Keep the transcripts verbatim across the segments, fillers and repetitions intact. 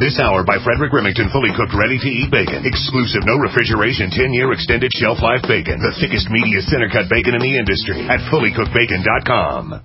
This hour by Frederick Remington, fully cooked, ready-to-eat bacon. Exclusive, no refrigeration, ten-year extended shelf life bacon. The thickest, meatiest, center-cut bacon in the industry at fully cooked bacon dot com.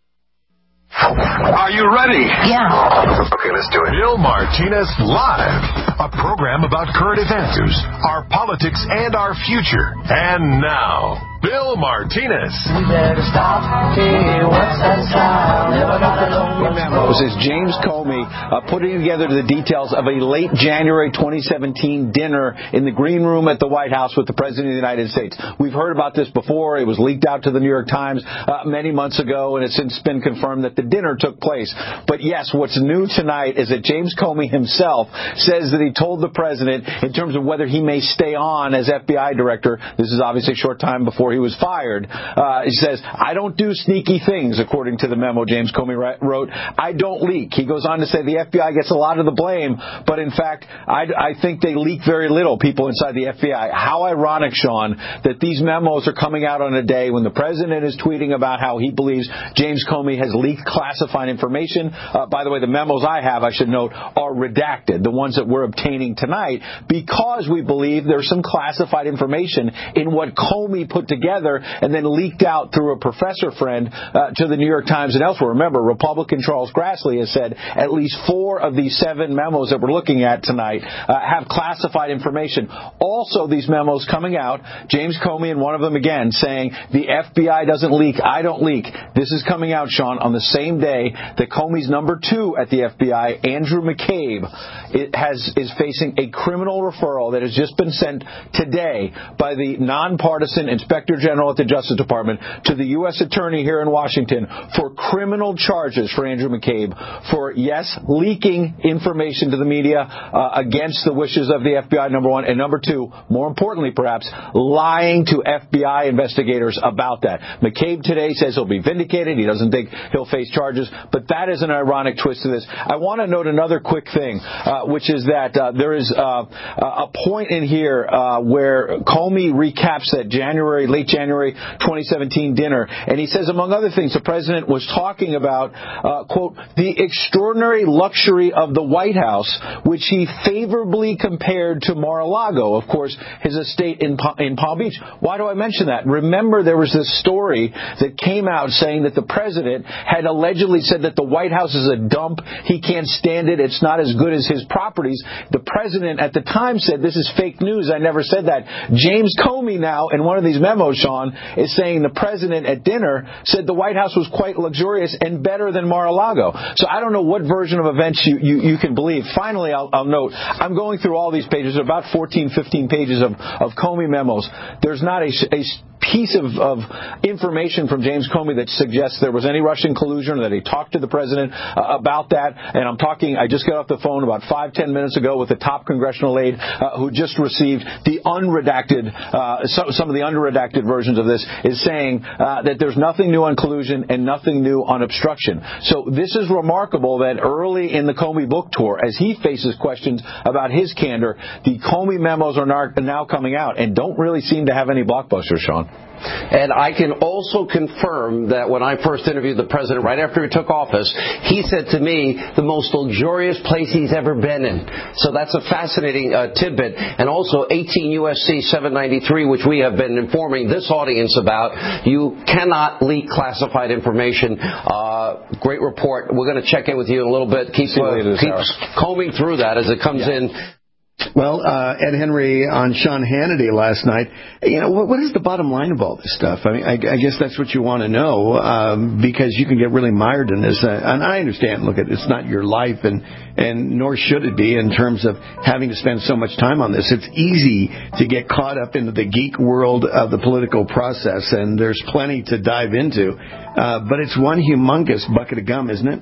Are you ready? Yeah. Okay, let's do it. Bill Martinez Live, a program about current events, our politics, and our future. And now, Bill Martinez. We better stop. Hey, what's that sound? Never got alone. This is James Comey uh, putting together the details of a late January twenty seventeen dinner in the green room at the White House with the President of the United States. We've heard about this before. It was leaked out to the New York Times uh, many months ago, and it's since been confirmed that the dinner took place. But yes, what's new tonight is that James Comey himself says that he told the President, in terms of whether he may stay on as F B I director, this is obviously a short time before he was fired, uh, he says, I don't do sneaky things, according to the memo James Comey wrote. I don't leak. He goes on to say the F B I gets a lot of the blame, but in fact, I, I think they leak very little, people inside the F B I. How ironic, Sean, that these memos are coming out on a day when the President is tweeting about how he believes James Comey has leaked classified information. Uh, by the way, the memos I have, I should note, are redacted, the ones that we're obtaining tonight, because we believe there's some classified information in what Comey put together and then leaked out through a professor friend uh, to the New York Times and elsewhere. Remember, Republican Charles Grassley has said at least four of these seven memos that we're looking at tonight uh, have classified information. Also, these memos coming out, James Comey and one of them again saying the F B I doesn't leak, I don't leak. This is coming out, Sean, on the same day that Comey's number two at the F B I, Andrew McCabe, it has is facing a criminal referral that has just been sent today by the nonpartisan Inspector General at the Justice Department to the U S Attorney here in Washington for criminal charges for Andrew McCabe for, yes, leaking information to the media uh, against the wishes of the F B I, number one, and number two, more importantly perhaps, lying to F B I investigators about that. McCabe today says he'll be vindicated. He doesn't think he'll face charges, but that is an ironic twist to this. I want to note another quick thing, uh, which is that uh, there is uh, a point in here uh, where Comey recaps that January, late January twenty seventeen dinner, and he says, among other things, the President was talking about, uh, quote, the extraordinary luxury of the White House, which he favorably compared to Mar-a-Lago, of course, his estate in, in Palm Beach. Why do I mention that? Remember, there was this story that came out saying that the President had allegedly said that the White House is a dump. He can't stand it. It's not as good as his properties. The President at the time said, this is fake news. I never said that. James Comey now, in one of these memos, Sean, is saying the President at dinner said the White House was quite luxurious and better than Mar-a-Lago. So I don't know what version of events you, you, you can believe. Finally, I'll, I'll note, I'm going through all these pages, about fourteen, fifteen pages of, of Comey memos. There's not a, a piece of, of information from James Comey that suggests there was any Russian collusion or that he talked to the President uh, about that. And I'm talking, I just got off the phone about five, ten minutes ago with a top congressional aide uh, who just received the unredacted, uh, so, some of the unredacted versions of this, is saying uh, that there's nothing new on collusion and nothing new on obstruction. So this is remarkable that early in the Comey book tour, as he faces questions about his candor, the Comey memos are now coming out and don't really seem to have any blockbusters, Sean. And I can also confirm that when I first interviewed the President right after he took office, he said to me the most luxurious place he's ever been in. So that's a fascinating uh, tidbit. And also eighteen U S C seven ninety-three, which we have been informing this audience about. You cannot leak classified information. Uh, great report. We're going to check in with you in a little bit. Keep, uh, keep combing through that as it comes yeah. in. Well, uh, Ed Henry on Sean Hannity last night, you know, what, what is the bottom line of all this stuff? I mean, I, I guess that's what you want to know, um, because you can get really mired in this. Uh, and I understand, look, it's not your life, and, and nor should it be in terms of having to spend so much time on this. It's easy to get caught up into the geek world of the political process, and there's plenty to dive into. Uh, but it's one humongous bucket of gum, isn't it?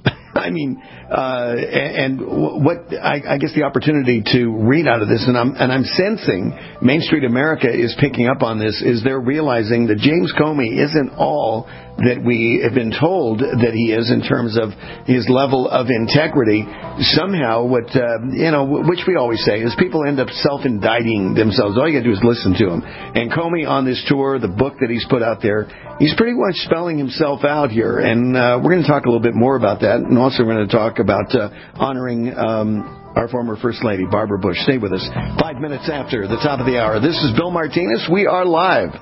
I mean, uh, and what I, I guess the opportunity to read out of this, and I'm and I'm sensing Main Street America is picking up on this, is they're realizing that James Comey isn't all that we have been told that he is in terms of his level of integrity. Somehow, what uh, you know, which we always say, is people end up self-indicting themselves. All you got to do is listen to him. And Comey on this tour, the book that he's put out there, he's pretty much spelling himself out here. And uh, we're going to talk a little bit more about that. And also we're going to talk about uh, honoring um, our former First Lady, Barbara Bush. Stay with us. Five minutes after the top of the hour. This is Bill Martinez. We are live.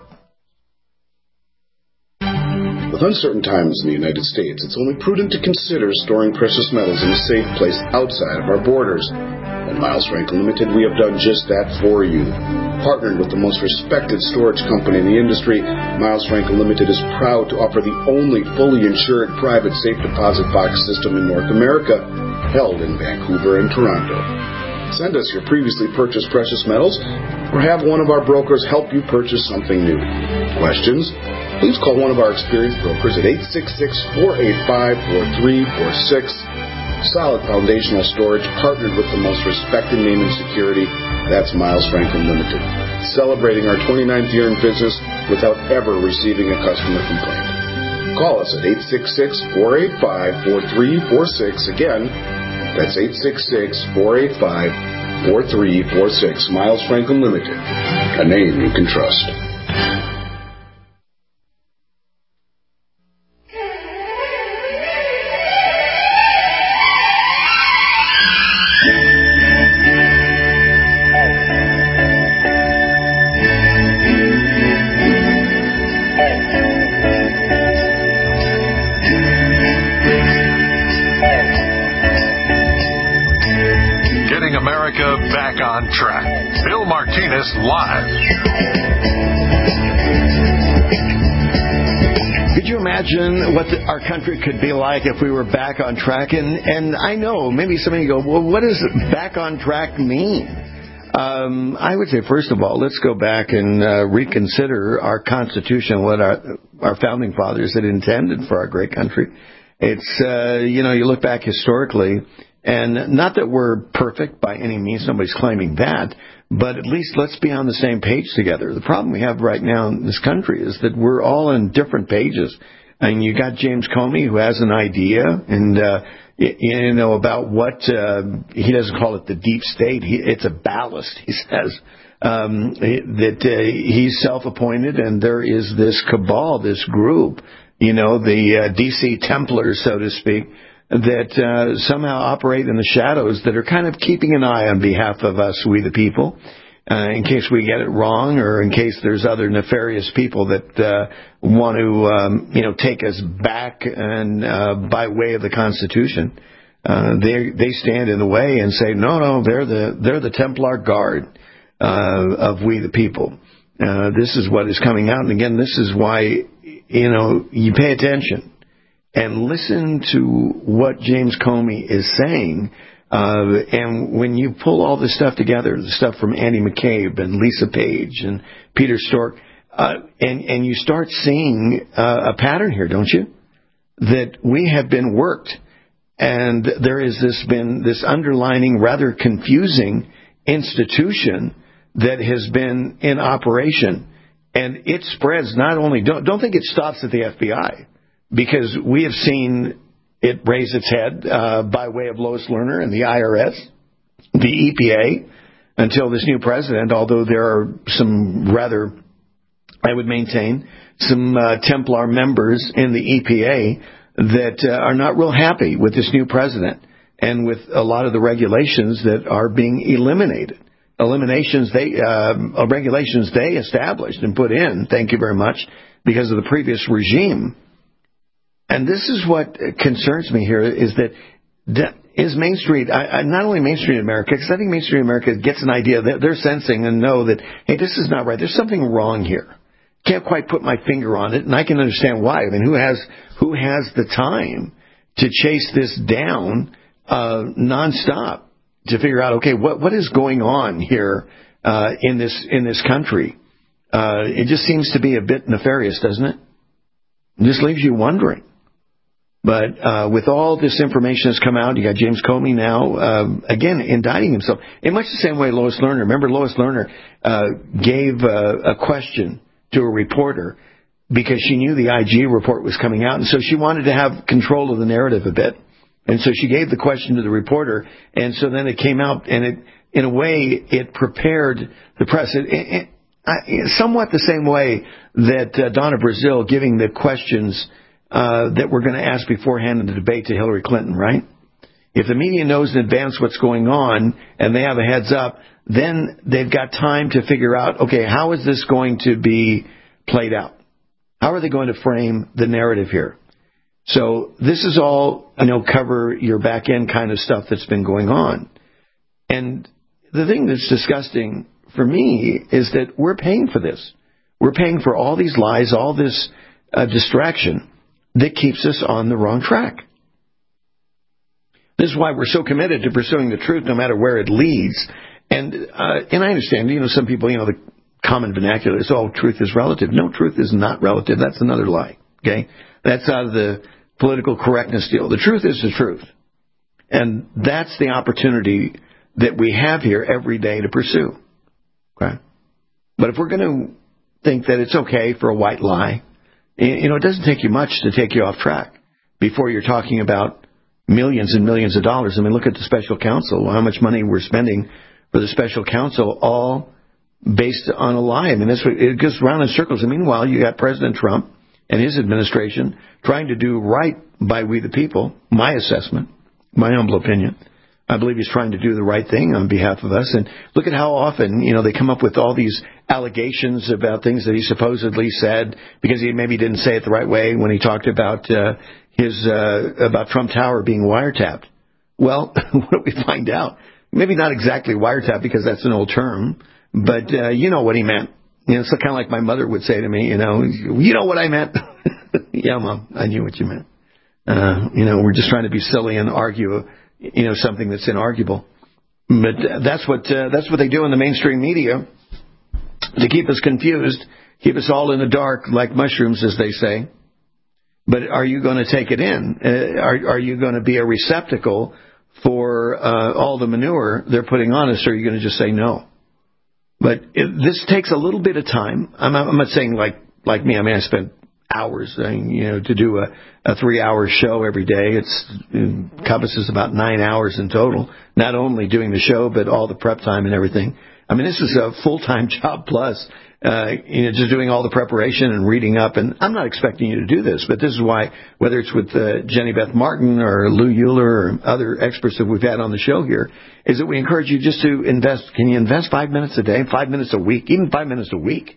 With uncertain times in the United States, it's only prudent to consider storing precious metals in a safe place outside of our borders. At Miles Franklin Limited, we have done just that for you. Partnered with the most respected storage company in the industry, Miles Franklin Limited is proud to offer the only fully insured private safe deposit box system in North America, held in Vancouver and Toronto. Send us your previously purchased precious metals, or have one of our brokers help you purchase something new. Questions? Please call one of our experienced brokers at eight six six, four eight five, four three four six. Solid foundational storage, partnered with the most respected name in security. That's Miles Franklin Limited. Celebrating our twenty-ninth year in business without ever receiving a customer complaint. Call us at eight six six, four eight five, four three four six. Again, that's eight six six, four eight five, four three four six. Miles Franklin Limited, a name you can trust. Live. Could you imagine what the, our country could be like if we were back on track? And, and I know, maybe somebody go, well, what does back on track mean? Um, I would say, first of all, let's go back and uh, reconsider our Constitution, what our, our founding fathers had intended for our great country. It's, uh, you know, you look back historically, and not that we're perfect by any means, nobody's claiming that, but at least let's be on the same page together. The problem we have right now in this country is that we're all on different pages. And you got James Comey, who has an idea, and uh, you know about what uh, he doesn't call it the deep state. He, it's a ballast, he says, um, that uh, he's self-appointed, and there is this cabal, this group, you know, the uh, D C Templars, so to speak, that uh, somehow operate in the shadows that are kind of keeping an eye on behalf of us, we the people, uh, in case we get it wrong or in case there's other nefarious people that uh, want to, um, you know, take us back and uh, by way of the Constitution. Uh, they they stand in the way and say, no, no, they're the they're the Templar Guard uh, of we the people. Uh, this is what is coming out, and again, this is why, you know, you pay attention and listen to what James Comey is saying. Uh, and when you pull all this stuff together, the stuff from Andy McCabe and Lisa Page and Peter Strzok, uh, and, and you start seeing uh, a pattern here, don't you? That we have been worked. And there has this been this underlining, rather confusing institution that has been in operation. And it spreads not only, don't, don't think it stops at the F B I. Because we have seen it raise its head uh, by way of Lois Lerner and the I R S, the E P A, until this new president, although there are some rather, I would maintain, some uh, Templar members in the E P A that uh, are not real happy with this new president and with a lot of the regulations that are being eliminated. Eliminations they, uh, regulations they established and put in, thank you very much, because of the previous regime. And this is what concerns me here, is that is Main Street, I, I, not only Main Street America, because I think Main Street America gets an idea that they're sensing and know that, hey, this is not right. There's something wrong here. Can't quite put my finger on it, and I can understand why. I mean, who has who has the time to chase this down uh, nonstop to figure out, okay, what what is going on here uh, in this in this country? Uh, it just seems to be a bit nefarious, doesn't it? It just leaves you wondering. But uh, with all this information that's come out, you got James Comey now, uh, again, indicting himself. In much the same way Lois Lerner, remember Lois Lerner uh, gave uh, a question to a reporter because she knew the I G report was coming out, and so she wanted to have control of the narrative a bit. And so she gave the question to the reporter, and so then it came out, and it, in a way, it prepared the press. It, it, it, somewhat the same way that uh, Donna Brazile giving the questions Uh, that we're going to ask beforehand in the debate to Hillary Clinton, right? If the media knows in advance what's going on and they have a heads up, then they've got time to figure out, okay, how is this going to be played out? How are they going to frame the narrative here? So this is all, you know, cover your back end kind of stuff that's been going on. And the thing that's disgusting for me is that we're paying for this. We're paying for all these lies, all this uh, distraction that keeps us on the wrong track. This is why we're so committed to pursuing the truth no matter where it leads. And uh, and I understand, you know, some people, you know, the common vernacular is, oh, truth is relative. No, truth is not relative. That's another lie, okay? That's out of the political correctness deal. The truth is the truth. And that's the opportunity that we have here every day to pursue, okay? But if we're going to think that it's okay for a white lie, you know, it doesn't take you much to take you off track before you're talking about millions and millions of dollars. I mean, look at the special counsel, how much money we're spending for the special counsel, all based on a lie. I mean, that's what, it goes round in circles. And meanwhile, you got President Trump and his administration trying to do right by we the people, my assessment, my humble opinion. I believe he's trying to do the right thing on behalf of us. And look at how often, you know, they come up with all these allegations about things that he supposedly said because he maybe didn't say it the right way when he talked about uh, his uh, about Trump Tower being wiretapped. Well, what do we find out? Maybe not exactly wiretap because that's an old term, but uh, you know what he meant. You know, it's kind of like my mother would say to me, you know, you know what I meant? Yeah, Mom, I knew what you meant. Uh, you know, we're just trying to be silly and argue, you know, something that's inarguable. But that's what uh, that's what they do in the mainstream media to keep us confused, keep us all in the dark like mushrooms, as they say. But are you going to take it in? Uh, are, are you going to be a receptacle for uh, all the manure they're putting on us, or are you going to just say no? But it, this takes a little bit of time. I'm, I'm not saying like like me. I mean, I spend hours, uh, you know, to do a, a three-hour show every day. It's, it encompasses about nine hours in total, not only doing the show, but all the prep time and everything. I mean, this is a full-time job plus, uh, you know, just doing all the preparation and reading up. And I'm not expecting you to do this, but this is why, whether it's with uh, Jenny Beth Martin or Lou Euler or other experts that we've had on the show here, is that we encourage you just to invest. Can you invest five minutes a day, five minutes a week, even five minutes a week?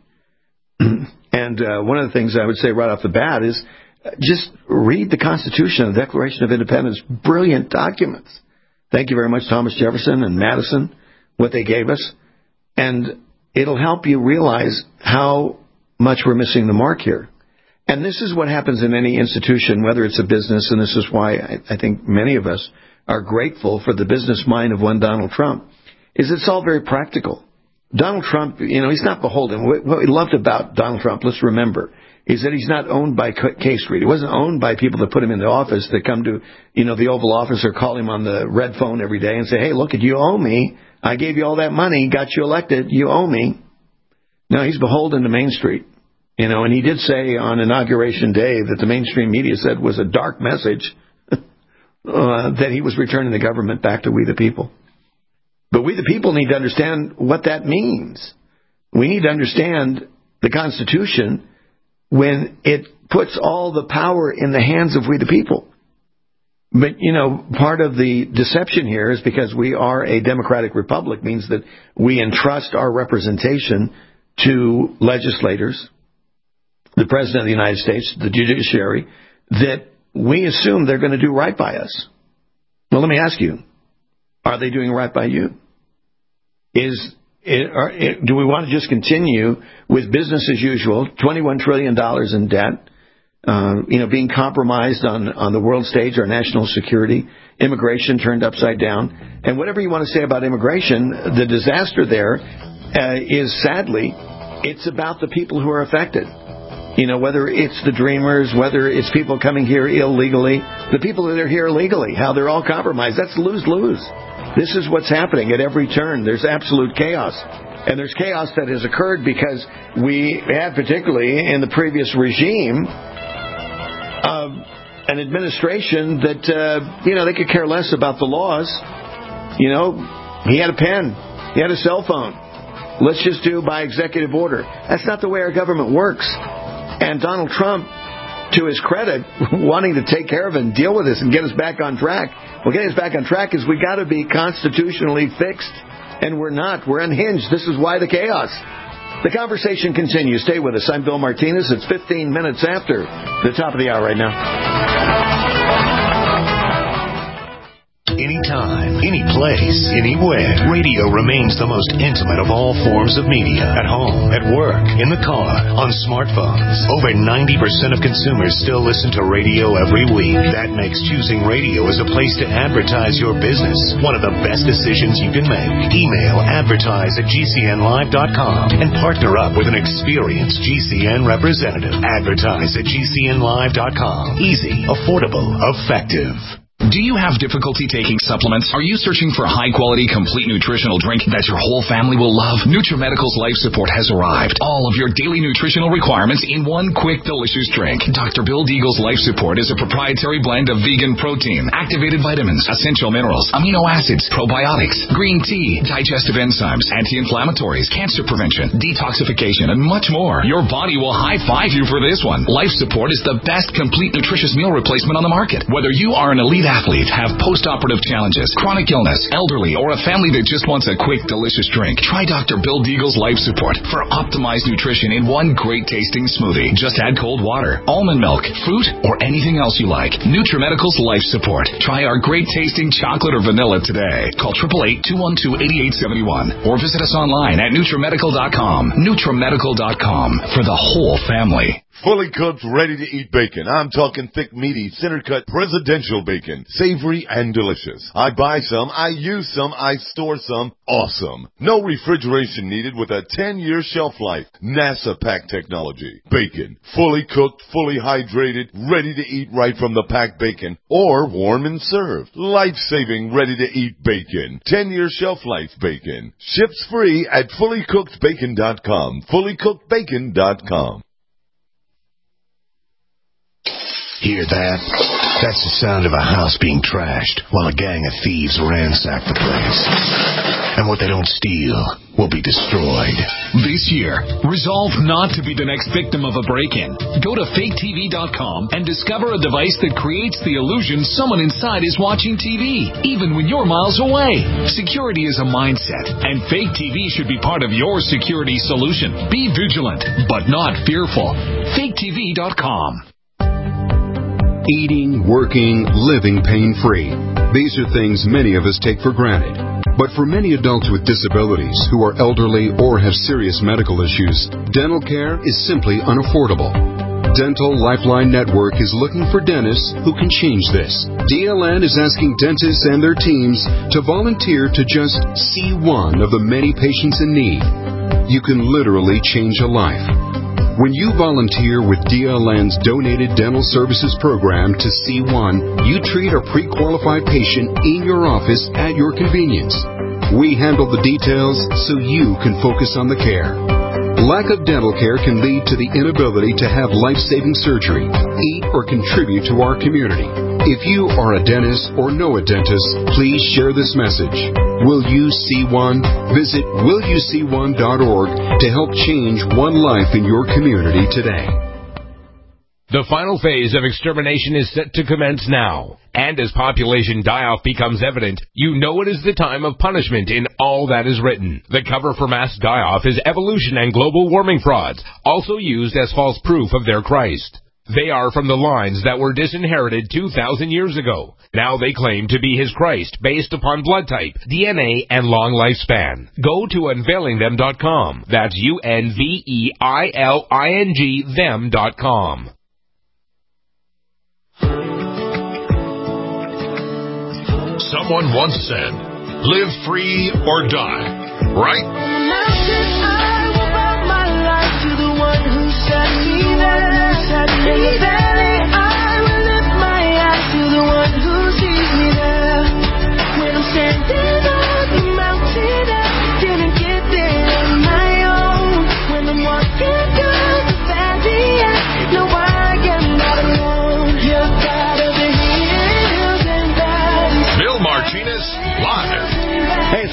And uh, one of the things I would say right off the bat is just read the Constitution and the Declaration of Independence. Brilliant documents. Thank you very much, Thomas Jefferson and Madison, what they gave us. And it'll help you realize how much we're missing the mark here. And this is what happens in any institution, whether it's a business, and this is why I, I think many of us are grateful for the business mind of one Donald Trump, is it's all very practical. Donald Trump, you know, he's not beholden. What we loved about Donald Trump, let's remember, is that he's not owned by K Street. He wasn't owned by people that put him in the office that come to, you know, the Oval Office or call him on the red phone every day and say, hey, look, you owe me. I gave you all that money, got you elected. You owe me. No, he's beholden to Main Street. You know, and he did say on Inauguration Day that the mainstream media said was a dark message uh, that he was returning the government back to we the people. But we the people need to understand what that means. We need to understand the Constitution when it puts all the power in the hands of we the people. But, you know, part of the deception here is because we are a democratic republic means that we entrust our representation to legislators, the President of the United States, the judiciary, that we assume they're going to do right by us. Well, let me ask you, are they doing right by you? Is it, are, it, do we want to just continue with business as usual, twenty-one trillion dollars in debt, uh, you know, being compromised on, on the world stage, our national security, immigration turned upside down, and whatever you want to say about immigration, the disaster there uh, is sadly, it's about the people who are affected. You know, whether it's the dreamers, whether it's people coming here illegally, the people that are here legally, how they're all compromised. That's lose-lose. This is what's happening at every turn. There's absolute chaos. And there's chaos that has occurred because we had, particularly in the previous regime, uh, an administration that, uh, you know, they could care less about the laws. You know, he had a pen. He had a cell phone. Let's just do by executive order. That's not the way our government works. And Donald Trump to his credit, wanting to take care of it and deal with this and get us back on track. Well, getting us back on track is we got to be constitutionally fixed, and we're not. We're unhinged. This is why the chaos. The conversation continues. Stay with us. I'm Bill Martinez. It's fifteen minutes after the top of the hour right now. Anytime, any place, anywhere. Radio remains the most intimate of all forms of media. At home, at work, in the car, on smartphones. Over ninety percent of consumers still listen to radio every week. That makes choosing radio as a place to advertise your business one of the best decisions you can make. Email advertise at G C N live dot com and partner up with an experienced G C N representative. Advertise at G C N live dot com. Easy, affordable, effective. Do you have difficulty taking supplements? Are you searching for a high-quality, complete nutritional drink that your whole family will love? NutriMedical's Life Support has arrived. All of your daily nutritional requirements in one quick, delicious drink. Doctor Bill Deagle's Life Support is a proprietary blend of vegan protein, activated vitamins, essential minerals, amino acids, probiotics, green tea, digestive enzymes, anti-inflammatories, cancer prevention, detoxification, and much more. Your body will high-five you for this one. Life Support is the best complete nutritious meal replacement on the market. Whether you are an elite athlete, have post-operative challenges, chronic illness, elderly, or a family that just wants a quick, delicious drink, try Doctor Bill Deagle's Life Support for optimized nutrition in one great-tasting smoothie. Just add cold water, almond milk, fruit, or anything else you like. NutriMedical's Life Support. Try our great-tasting chocolate or vanilla today. Call eight eight eight, two one two, eight eight seven one or visit us online at NutriMedical dot com. NutriMedical dot com for the whole family. Fully cooked, ready-to-eat bacon. I'm talking thick, meaty, center-cut, presidential bacon. Savory and delicious. I buy some, I use some, I store some. Awesome. No refrigeration needed with a ten-year shelf life. NASA pack technology. Bacon. Fully cooked, fully hydrated, ready to eat right from the packed bacon. Or warm and served. Life-saving, ready-to-eat bacon. ten-year shelf life bacon. Ships free at fully cooked bacon dot com. fully cooked bacon dot com. Hear that? That's the sound of a house being trashed while a gang of thieves ransack the place. And what they don't steal will be destroyed. This year, resolve not to be the next victim of a break-in. Go to fake T V dot com and discover a device that creates the illusion someone inside is watching T V, even when you're miles away. Security is a mindset, and Fake T V should be part of your security solution. Be vigilant, but not fearful. fake T V dot com. Eating, working, living pain-free. These are things many of us take for granted. But for many adults with disabilities who are elderly or have serious medical issues, dental care is simply unaffordable. Dental Lifeline Network is looking for dentists who can change this. D L N is asking dentists and their teams to volunteer to just see one of the many patients in need. You can literally change a life. When you volunteer with D L N's Donated Dental Services Program to C one, you treat a pre-qualified patient in your office at your convenience. We handle the details so you can focus on the care. Lack of dental care can lead to the inability to have life-saving surgery, eat, or contribute to our community. If you are a dentist or know a dentist, please share this message. Will you see one? Visit will you see one dot org to help change one life in your community today. The final phase of extermination is set to commence now. And as population die-off becomes evident, you know it is the time of punishment in all that is written. The cover for mass die-off is evolution and global warming frauds, also used as false proof of their Christ. They are from the lines that were disinherited two thousand years ago. Now they claim to be his Christ based upon blood type, D N A, and long lifespan. Go to unveiling them dot com. That's U N V E I L I N G them dot com. Someone once said, live free or die, right? I will bow my life to the one who set me there. In the valley, I will lift my eyes to the one who sees me there. When I'm standing on the mountain, I didn't get there on my own. When I'm walking down the valley, I know I am not alone. You're God of the hills and valleys. Bill Martinez, live. Hey, it's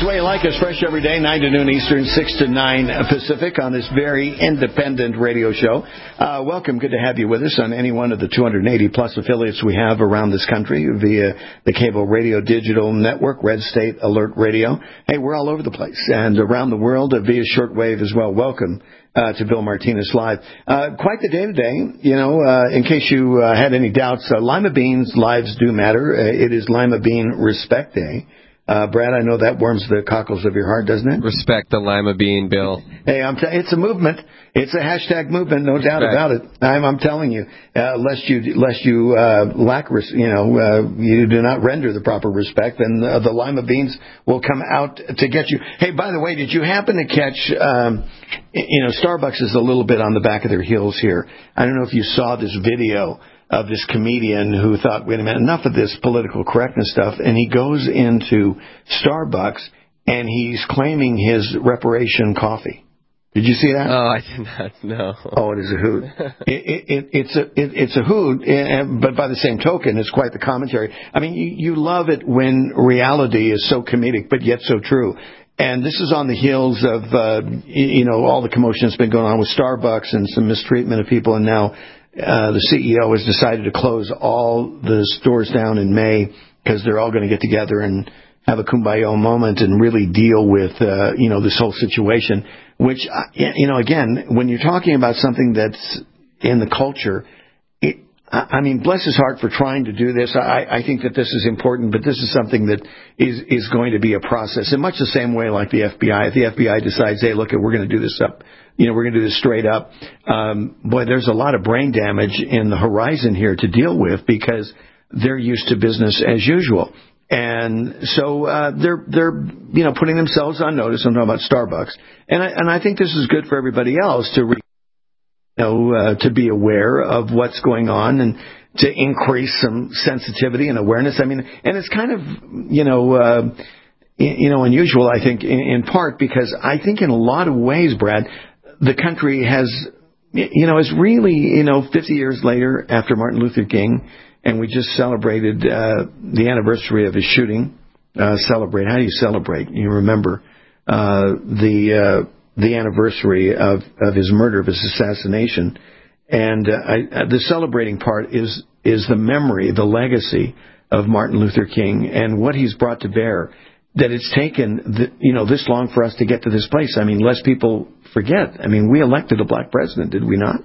way you like us, fresh every day, nine to noon Eastern, six to nine Pacific, on this very independent radio show. Uh, welcome. Good to have you with us on any one of the two hundred eighty plus affiliates we have around this country via the cable radio digital network, Red State Alert Radio. Hey, we're all over the place and around the world via shortwave as well. Welcome uh, to Bill Martinez Live. Uh, quite the day today. You know, uh, in case you uh, had any doubts, uh, Lima Beans lives do matter. Uh, it is Lima Bean Respect Day. Uh, Brad, I know that warms the cockles of your heart, doesn't it? Respect the lima bean, Bill. Hey, I'm t- it's a movement. It's a hashtag movement, no Respect. Doubt about it. I'm, I'm telling you, uh, lest you, lest you uh, lack, res- you know, uh, you do not render the proper respect, then uh, the lima beans will come out to get you. Hey, by the way, did you happen to catch? Um, you know, Starbucks is a little bit on the back of their heels here. I don't know if you saw this video of this comedian who thought, wait a minute, enough of this political correctness stuff, and he goes into Starbucks and he's claiming his reparation coffee. Did you see that? Oh, I did not know. Oh, it is a hoot. it, it, it, it's a it, it's a hoot, but by the same token, it's quite the commentary. I mean, you, you love it when reality is so comedic, but yet so true. And this is on the heels of, uh, you know, all the commotion that's been going on with Starbucks and some mistreatment of people, and now Uh, the C E O has decided to close all the stores down in May because they're all going to get together and have a kumbaya moment and really deal with, uh, you know, this whole situation, which, you know, again, when you're talking about something that's in the culture, it, I mean, bless his heart for trying to do this. I, I think that this is important, but this is something that is, is going to be a process in much the same way like the F B I. If the F B I decides, hey, look, we're going to do this up, you know, we're going to do this straight up. Um, boy, there's a lot of brain damage in the horizon here to deal with because they're used to business as usual. And so, uh, they're, they're, you know, putting themselves on notice. I'm talking about Starbucks. And I, and I think this is good for everybody else to, re- you know, uh, to be aware of what's going on and to increase some sensitivity and awareness. I mean, and it's kind of, you know, uh, you know, unusual, I think, in, in part because I think in a lot of ways, Brad, the country has, you know, is really, you know, fifty years later after Martin Luther King, and we just celebrated uh, the anniversary of his shooting. Uh, celebrate? How do you celebrate? You remember uh, the uh, the anniversary of, of his murder, of his assassination, and uh, I, the celebrating part is is the memory, the legacy of Martin Luther King and what he's brought to bear. That it's taken, the, you know, this long for us to get to this place. I mean, lest people forget. I mean, we elected a black president, did we not?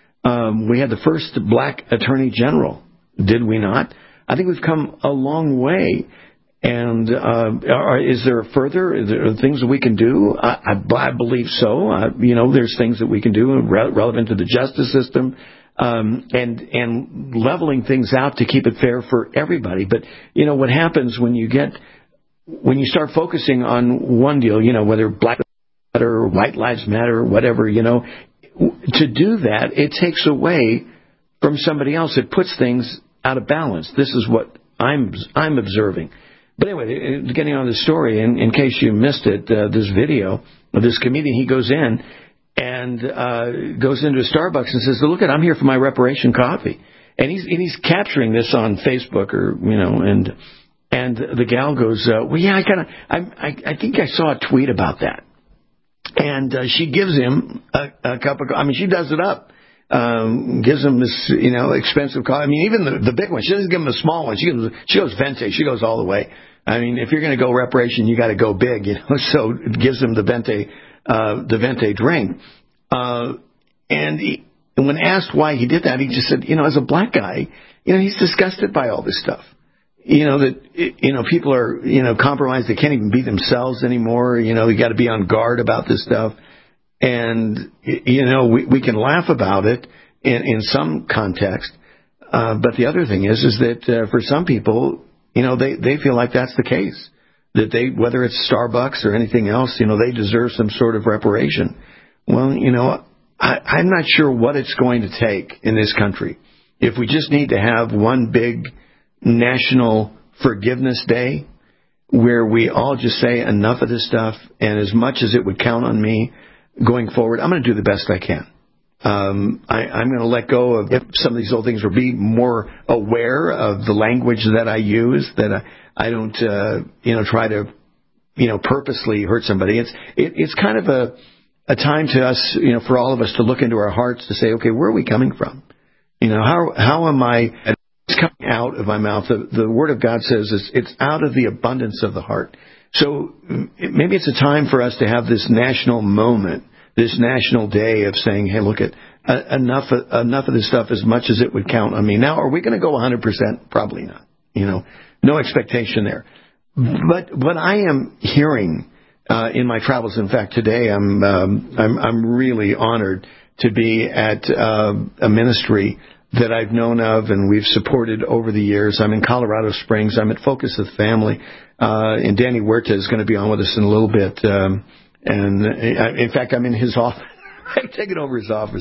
Um, we had the first black attorney general, did we not? I think we've come a long way. And uh, are, is there further? Is there things that we can do? I, I, I believe so. Uh, you know, there's things that we can do re- relevant to the justice system. Um, and, and leveling things out to keep it fair for everybody. But, you know, what happens when you get, when you start focusing on one deal, you know, whether Black Lives Matter or White Lives Matter or whatever, you know, to do that, it takes away from somebody else. It puts things out of balance. This is what I'm I'm observing. But anyway, getting on the story, in, in case you missed it, uh, this video of this comedian, he goes in and uh, goes into a Starbucks and says, look, I'm here for my reparation coffee. And he's, and he's capturing this on Facebook or, you know, and... And the gal goes, uh, well, yeah, I kind of, I, I, I think I saw a tweet about that. And uh, she gives him a, a cup of, I mean, she does it up. Um, gives him this, you know, expensive coffee. I mean, even the, the big one. She doesn't give him the small one. She goes, she goes Venti. She goes all the way. I mean, if you're going to go reparation, you got to go big, you know. So it gives him the Venti, uh, the Venti drink. Uh, and he, and when asked why he did that, he just said, you know, as a black guy, you know, he's disgusted by all this stuff. You know, that, you know, people are, you know, compromised. They can't even be themselves anymore. You know, you got to be on guard about this stuff. And, you know, we, we can laugh about it in, in some context. Uh, but the other thing is, is that uh, for some people, you know, they, they feel like that's the case. That they, whether it's Starbucks or anything else, you know, they deserve some sort of reparation. Well, you know, I, I'm not sure what it's going to take in this country. If we just need to have one big National Forgiveness Day where we all just say enough of this stuff, and as much as it would count on me going forward, I'm going to do the best I can. Um, I, I'm going to let go of some of these old things or be more aware of the language that I use, that I, I don't, uh, you know, try to, you know, purposely hurt somebody. It's it, it's kind of a a time to us, you know, for all of us to look into our hearts to say, okay, where are we coming from? You know, how how am I? It's coming out of my mouth. The, the Word of God says it's, it's out of the abundance of the heart. So maybe it's a time for us to have this national moment, this national day of saying, hey, look at uh, enough enough of this stuff, as much as it would count on me. Now, are we going to go one hundred percent? Probably not. You know, no expectation there. But what I am hearing uh, in my travels, in fact, today I'm um, I'm, I'm really honored to be at uh, a ministry that I've known of and we've supported over the years. I'm in Colorado Springs. I'm at Focus of the Family, uh, and Danny Huerta is going to be on with us in a little bit. Um, and uh, in fact, I'm in his office. I'm taking over his office,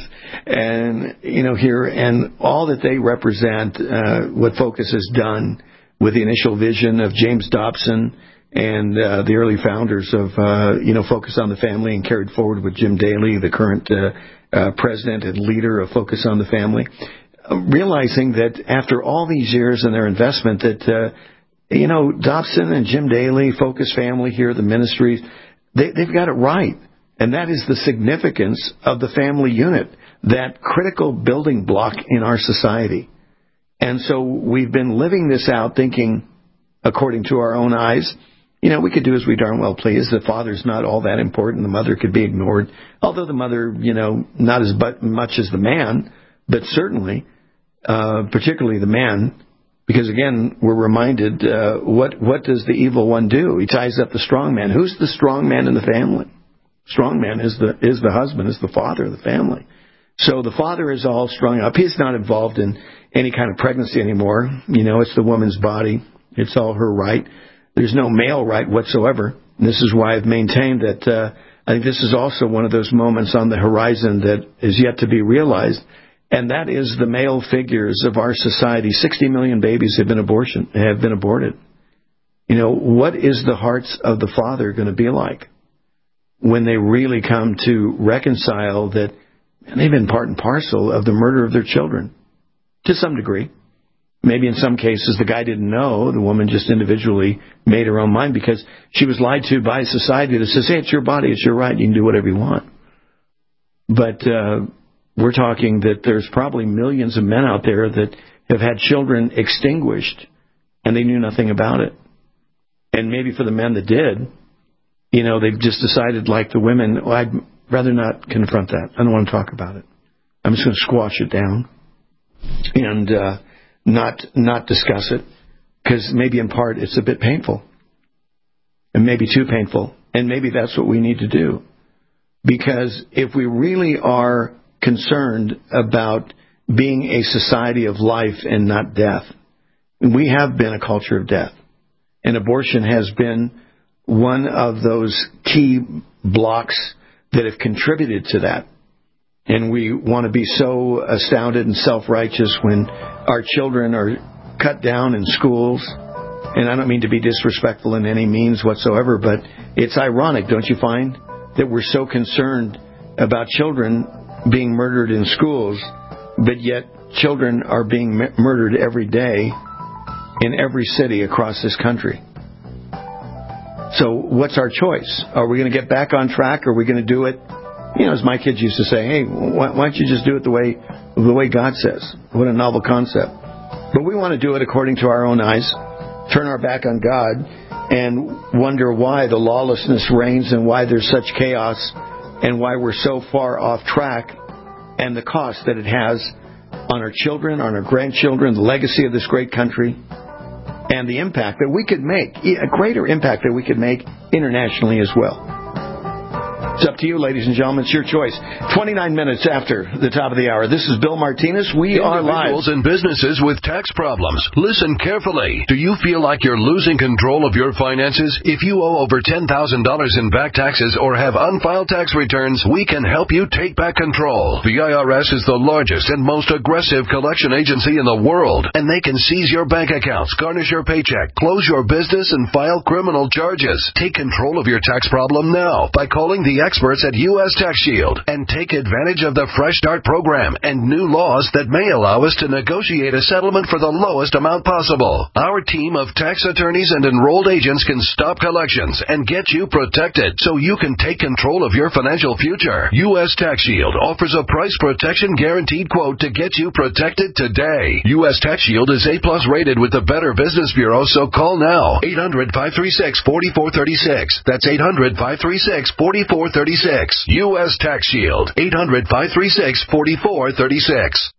and you know here, and all that they represent, uh, what Focus has done with the initial vision of James Dobson and uh, the early founders of uh, you know Focus on the Family, and carried forward with Jim Daly, the current uh, uh, president and leader of Focus on the Family, uh, realizing that after all these years and their investment, that uh, you know Dobson and Jim Daly, Focus Family here, the ministries, they, they've got it right. And that is the significance of the family unit, that critical building block in our society. And so we've been living this out, thinking, according to our own eyes, you know, we could do as we darn well please. The father's not all that important. The mother could be ignored. Although the mother, you know, not as but much as the man, but certainly, uh, particularly the man, because again, we're reminded, uh, what, what does the evil one do? He ties up the strong man. Who's the strong man in the family? Strong man is the is the husband, is the father of the family. So the father is all strung up. He's not involved in any kind of pregnancy anymore. You know, it's the woman's body. It's all her right. There's no male right whatsoever. And this is why I've maintained that uh, I think this is also one of those moments on the horizon that is yet to be realized, and that is the male figures of our society. sixty million babies have been abortion have been aborted. You know, what is the hearts of the father going to be like when they really come to reconcile that man, they've been part and parcel of the murder of their children, to some degree. Maybe in some cases the guy didn't know. The woman just individually made her own mind because she was lied to by a society that says, hey, it's your body, it's your right, you can do whatever you want. But uh, we're talking that there's probably millions of men out there that have had children extinguished and they knew nothing about it. And maybe for the men that did, you know, they've just decided, like the women, well, I'd rather not confront that. I don't want to talk about it. I'm just going to squash it down and uh, not not discuss it, because maybe in part it's a bit painful, and maybe too painful, and maybe that's what we need to do. Because if we really are concerned about being a society of life and not death, we have been a culture of death, and abortion has been one of those key blocks that have contributed to that. And we want to be so astounded and self-righteous when our children are cut down in schools. And I don't mean to be disrespectful in any means whatsoever, but it's ironic, don't you find, that we're so concerned about children being murdered in schools, but yet children are being m- murdered every day in every city across this country. So what's our choice? Are we going to get back on track? Or are we going to do it, you know, as my kids used to say, hey, why, why don't you just do it the way the way God says? What a novel concept. But we want to do it according to our own eyes, turn our back on God, and wonder why the lawlessness reigns and why there's such chaos and why we're so far off track, and the cost that it has on our children, on our grandchildren, the legacy of this great country, and the impact that we could make, a greater impact that we could make internationally as well. It's up to you, ladies and gentlemen. It's your choice. twenty-nine minutes after the top of the hour. This is Bill Martinez. We are live. Individuals and businesses with tax problems, listen carefully. Do you feel like you're losing control of your finances? If you owe over ten thousand dollars in back taxes or have unfiled tax returns, we can help you take back control. The I R S is the largest and most aggressive collection agency in the world, and they can seize your bank accounts, garnish your paycheck, close your business, and file criminal charges. Take control of your tax problem now by calling the experts at U S Tax Shield and take advantage of the Fresh Start program and new laws that may allow us to negotiate a settlement for the lowest amount possible. Our team of tax attorneys and enrolled agents can stop collections and get you protected so you can take control of your financial future. U S Tax Shield offers a price protection guaranteed quote to get you protected today. U S Tax Shield is A-plus rated with the Better Business Bureau, so call now. eight hundred, five three six, four four three six. That's eight hundred, five three six, four four three six. U S Tax Shield. eight hundred, five three six, four four three six.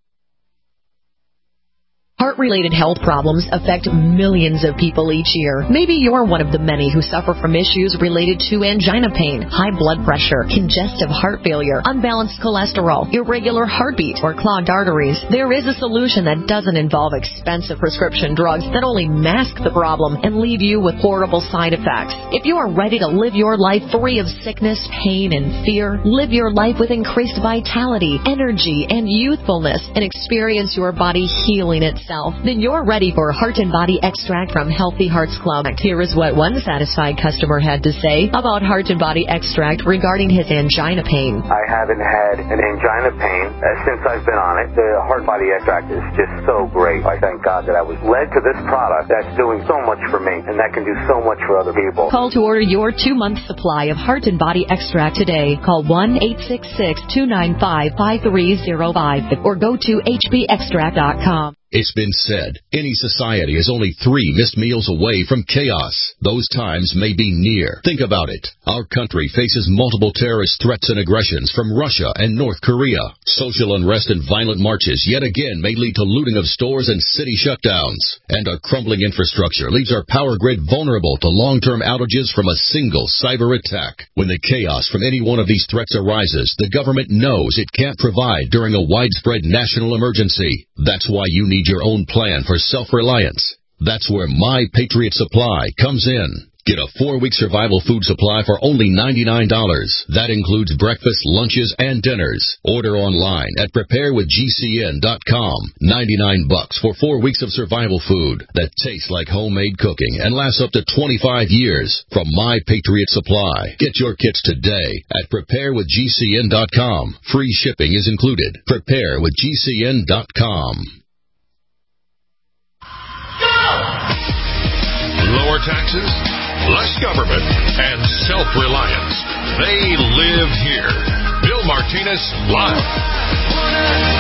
Heart-related health problems affect millions of people each year. Maybe you're one of the many who suffer from issues related to angina pain, high blood pressure, congestive heart failure, unbalanced cholesterol, irregular heartbeat, or clogged arteries. There is a solution that doesn't involve expensive prescription drugs that only mask the problem and leave you with horrible side effects. If you are ready to live your life free of sickness, pain, and fear, live your life with increased vitality, energy, and youthfulness, and experience your body healing itself, then you're ready for Heart and Body Extract from Healthy Hearts Club. Here is what one satisfied customer had to say about Heart and Body Extract regarding his angina pain. I haven't had an angina pain uh, since I've been on it. The Heart Body Extract is just so great. I thank God that I was led to this product that's doing so much for me and that can do so much for other people. Call to order your two-month supply of Heart and Body Extract today. Call one eight six six, two nine five, five three zero five or go to h b extract dot com. It's been said, any society is only three missed meals away from chaos. Those times may be near. Think about it. Our country faces multiple terrorist threats and aggressions from Russia and North Korea. Social unrest and violent marches yet again may lead to looting of stores and city shutdowns. And our crumbling infrastructure leaves our power grid vulnerable to long-term outages from a single cyber attack. When the chaos from any one of these threats arises, the government knows it can't provide during a widespread national emergency. That's why you need your own plan for self-reliance. That's where My Patriot Supply comes in. Get a four-week survival food supply for only ninety-nine dollars. That includes breakfast, lunches, and dinners. Order online at prepare with G C N dot com. ninety-nine bucks for four weeks of survival food that tastes like homemade cooking and lasts up to twenty-five years from My Patriot Supply. Get your kits today at prepare with G C N dot com. Free shipping is included. prepare with G C N dot com. Lower taxes, less government, and self-reliance. They live here. Bill Martinez, live.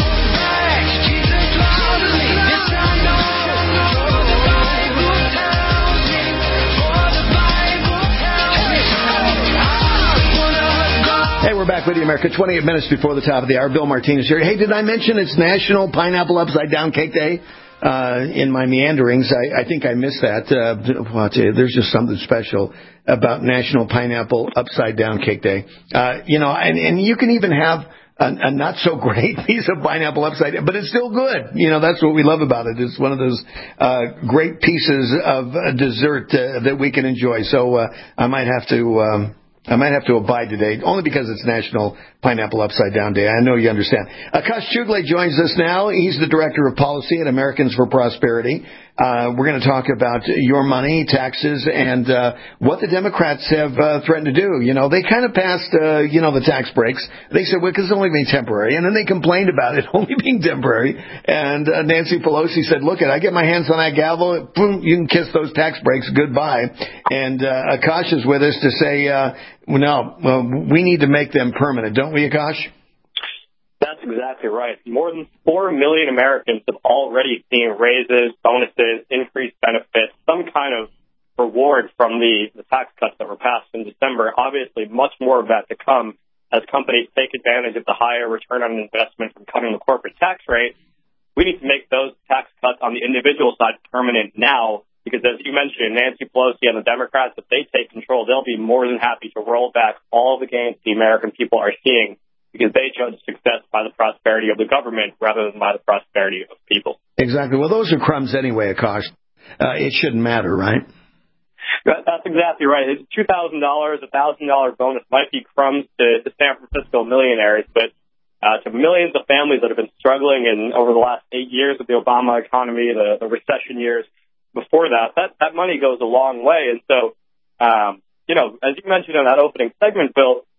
Hey, we're back with you, America. twenty-eight minutes before the top of the hour. Bill Martinez here. Hey, did I mention it's National Pineapple Upside Down Cake Day? Uh, in my meanderings, I, I think I missed that. Uh, well, I'll tell you, there's just something special about National Pineapple Upside Down Cake Day. Uh, you know, and, and you can even have a, a not so great piece of pineapple upside down, but it's still good. You know, that's what we love about it. It's one of those uh, great pieces of uh, dessert uh, that we can enjoy. So uh, I might have to. Um, I might have to abide today, only because it's National Pineapple Upside Down Day. I know you understand. Akash Chugle joins us now. He's the Director of Policy at Americans for Prosperity. Uh, we're going to talk about your money, taxes, and uh, what the Democrats have uh, threatened to do. You know, they kind of passed, uh, you know, the tax breaks. They said, well, because it's only being temporary. And then they complained about it only being temporary. And uh, Nancy Pelosi said, look, I get my hands on that gavel, boom, you can kiss those tax breaks goodbye. And uh, Akash is with us to say, uh, no, well, we need to make them permanent, don't we, Akash? That's exactly right. More than four million Americans have already seen raises, bonuses, increased benefits, some kind of reward from the, the tax cuts that were passed in December. Obviously, much more of that to come as companies take advantage of the higher return on investment from cutting the corporate tax rate. We need to make those tax cuts on the individual side permanent now, because as you mentioned, Nancy Pelosi and the Democrats, if they take control, they'll be more than happy to roll back all the gains the American people are seeing, because they judge success by the prosperity of the government rather than by the prosperity of people. Exactly. Well, those are crumbs anyway, Akash. Uh, it shouldn't matter, right? That's exactly right. two thousand dollars, a one thousand dollars bonus might be crumbs to, to San Francisco millionaires, but uh, to millions of families that have been struggling in over the last eight years of the Obama economy, the, the recession years before that, that, that money goes a long way. And so, um, you know, as you mentioned in that opening segment, Bill,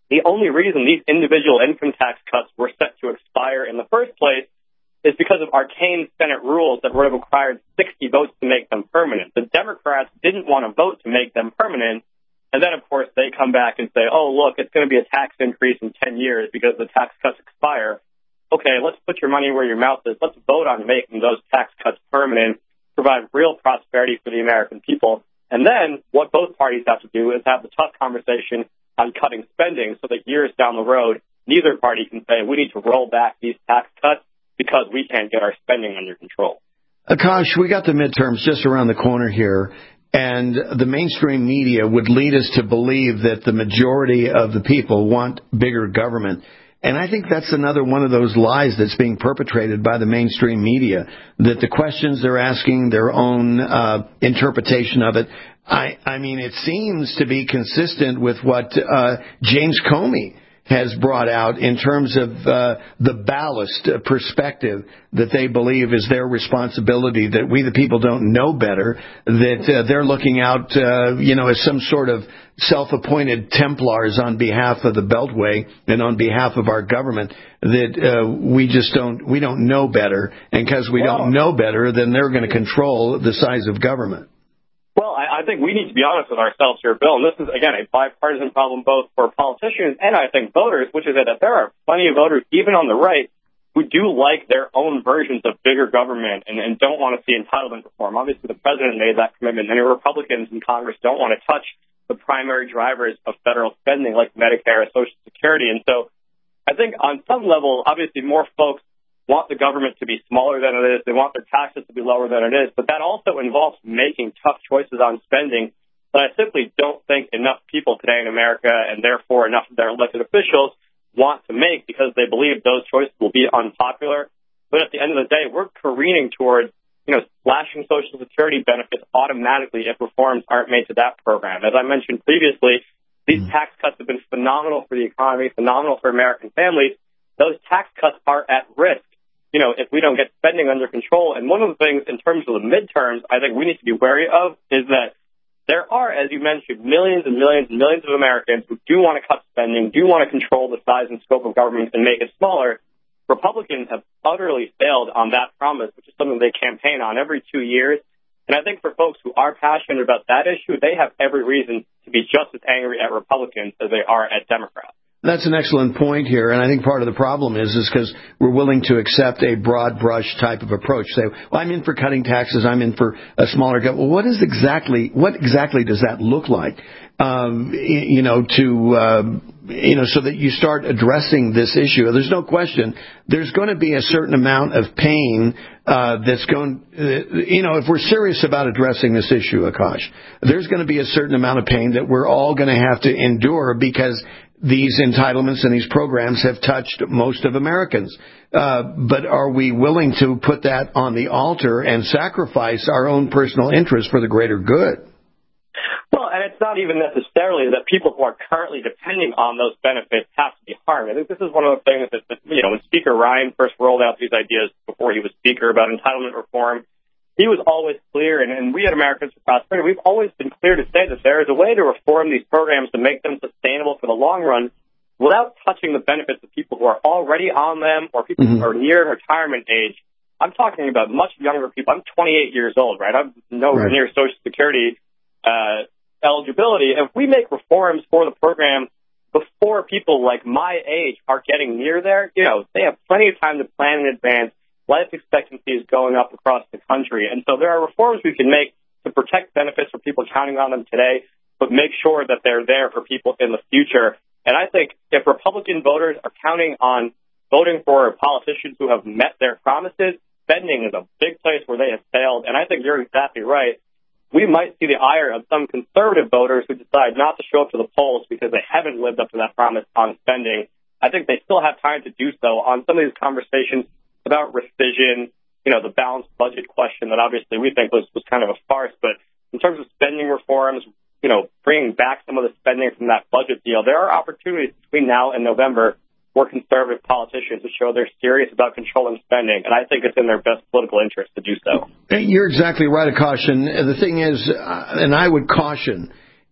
the only reason these individual income tax cuts were set to expire in the first place is because of arcane Senate rules that would have required sixty votes to make them permanent. The Democrats didn't want to vote to make them permanent, and then, of course, they come back and say, oh, look, it's going to be a tax increase in ten years because the tax cuts expire. Okay, let's put your money where your mouth is. Let's vote on making those tax cuts permanent, provide real prosperity for the American people. And then what both parties have to do is have the tough conversation on cutting spending so that years down the road, neither party can say we need to roll back these tax cuts because we can't get our spending under control. Akash, we got the midterms just around the corner here, and the mainstream media would lead us to believe that the majority of the people want bigger government. And I think that's another one of those lies that's being perpetrated by the mainstream media, that the questions they're asking, their own uh, interpretation of it. I, I mean, it seems to be consistent with what uh, James Comey has brought out in terms of uh, the ballast perspective that they believe is their responsibility, that we the people don't know better, that uh, they're looking out, uh, you know, as some sort of self-appointed Templars on behalf of the Beltway and on behalf of our government, that uh, we just don't, we don't know better, and because we well, don't know better, then they're going to control the size of government. Well, I, I think we need to be honest with ourselves here, Bill, and this is, again, a bipartisan problem both for politicians and, I think, voters, which is that there are plenty of voters, even on the right, who do like their own versions of bigger government and, and don't want to see entitlement reform. Obviously, the president made that commitment. Many Republicans in Congress don't want to touch the primary drivers of federal spending like Medicare and Social Security. And so I think on some level, obviously, more folks want the government to be smaller than it is. They want their taxes to be lower than it is. But that also involves making tough choices on spending that I simply don't think enough people today in America, and therefore enough of their elected officials, want to make because they believe those choices will be unpopular. But at the end of the day, we're careening towards, you know, slashing Social Security benefits automatically if reforms aren't made to that program. As I mentioned previously, these tax cuts have been phenomenal for the economy, phenomenal for American families. Those tax cuts are at risk, you know, if we don't get spending under control. And one of the things in terms of the midterms I think we need to be wary of is that there are, as you mentioned, millions and millions and millions of Americans who do want to cut spending, do want to control the size and scope of government and make it smaller. Republicans have utterly failed on that promise, which is something they campaign on every two years. And I think for folks who are passionate about that issue, they have every reason to be just as angry at Republicans as they are at Democrats. That's an excellent point here, and I think part of the problem is is because we're willing to accept a broad brush type of approach. Say, well, I'm in for cutting taxes, I'm in for a smaller government. Well, what is exactly what exactly does that look like? Um, you know, to uh, you know, so that you start addressing this issue. There's no question. There's going to be a certain amount of pain uh, that's going. Uh, you know, if we're serious about addressing this issue, Akash, there's going to be a certain amount of pain that we're all going to have to endure because these entitlements and these programs have touched most of Americans. Uh, but are we willing to put that on the altar and sacrifice our own personal interests for the greater good? Well, and it's not even necessarily that people who are currently depending on those benefits have to be harmed. I think this is one of the things that, that you know, when Speaker Ryan first rolled out these ideas before he was Speaker about entitlement reform, he was always clear, and, and we at Americans for Prosperity, we've always been clear to say that there is a way to reform these programs to make them sustainable for the long run without touching the benefits of people who are already on them or people mm-hmm. who are near retirement age. I'm talking about much younger people. I'm twenty-eight years old, right? I'm nowhere right. near Social Security uh, eligibility. If we make reforms for the program before people like my age are getting near there, you know, they have plenty of time to plan in advance. Life expectancy is going up across the country. And so there are reforms we can make to protect benefits for people counting on them today, but make sure that they're there for people in the future. And I think if Republican voters are counting on voting for politicians who have met their promises, spending is a big place where they have failed. And I think you're exactly right. We might see the ire of some conservative voters who decide not to show up to the polls because they haven't lived up to that promise on spending. I think they still have time to do so on some of these conversations about rescission, you know, the balanced budget question that obviously we think was, was kind of a farce. But in terms of spending reforms, you know, bringing back some of the spending from that budget deal, there are opportunities between now and November for conservative politicians to show they're serious about controlling spending. And I think it's in their best political interest to do so. You're exactly right, Akash. And the thing is, uh, and I would caution,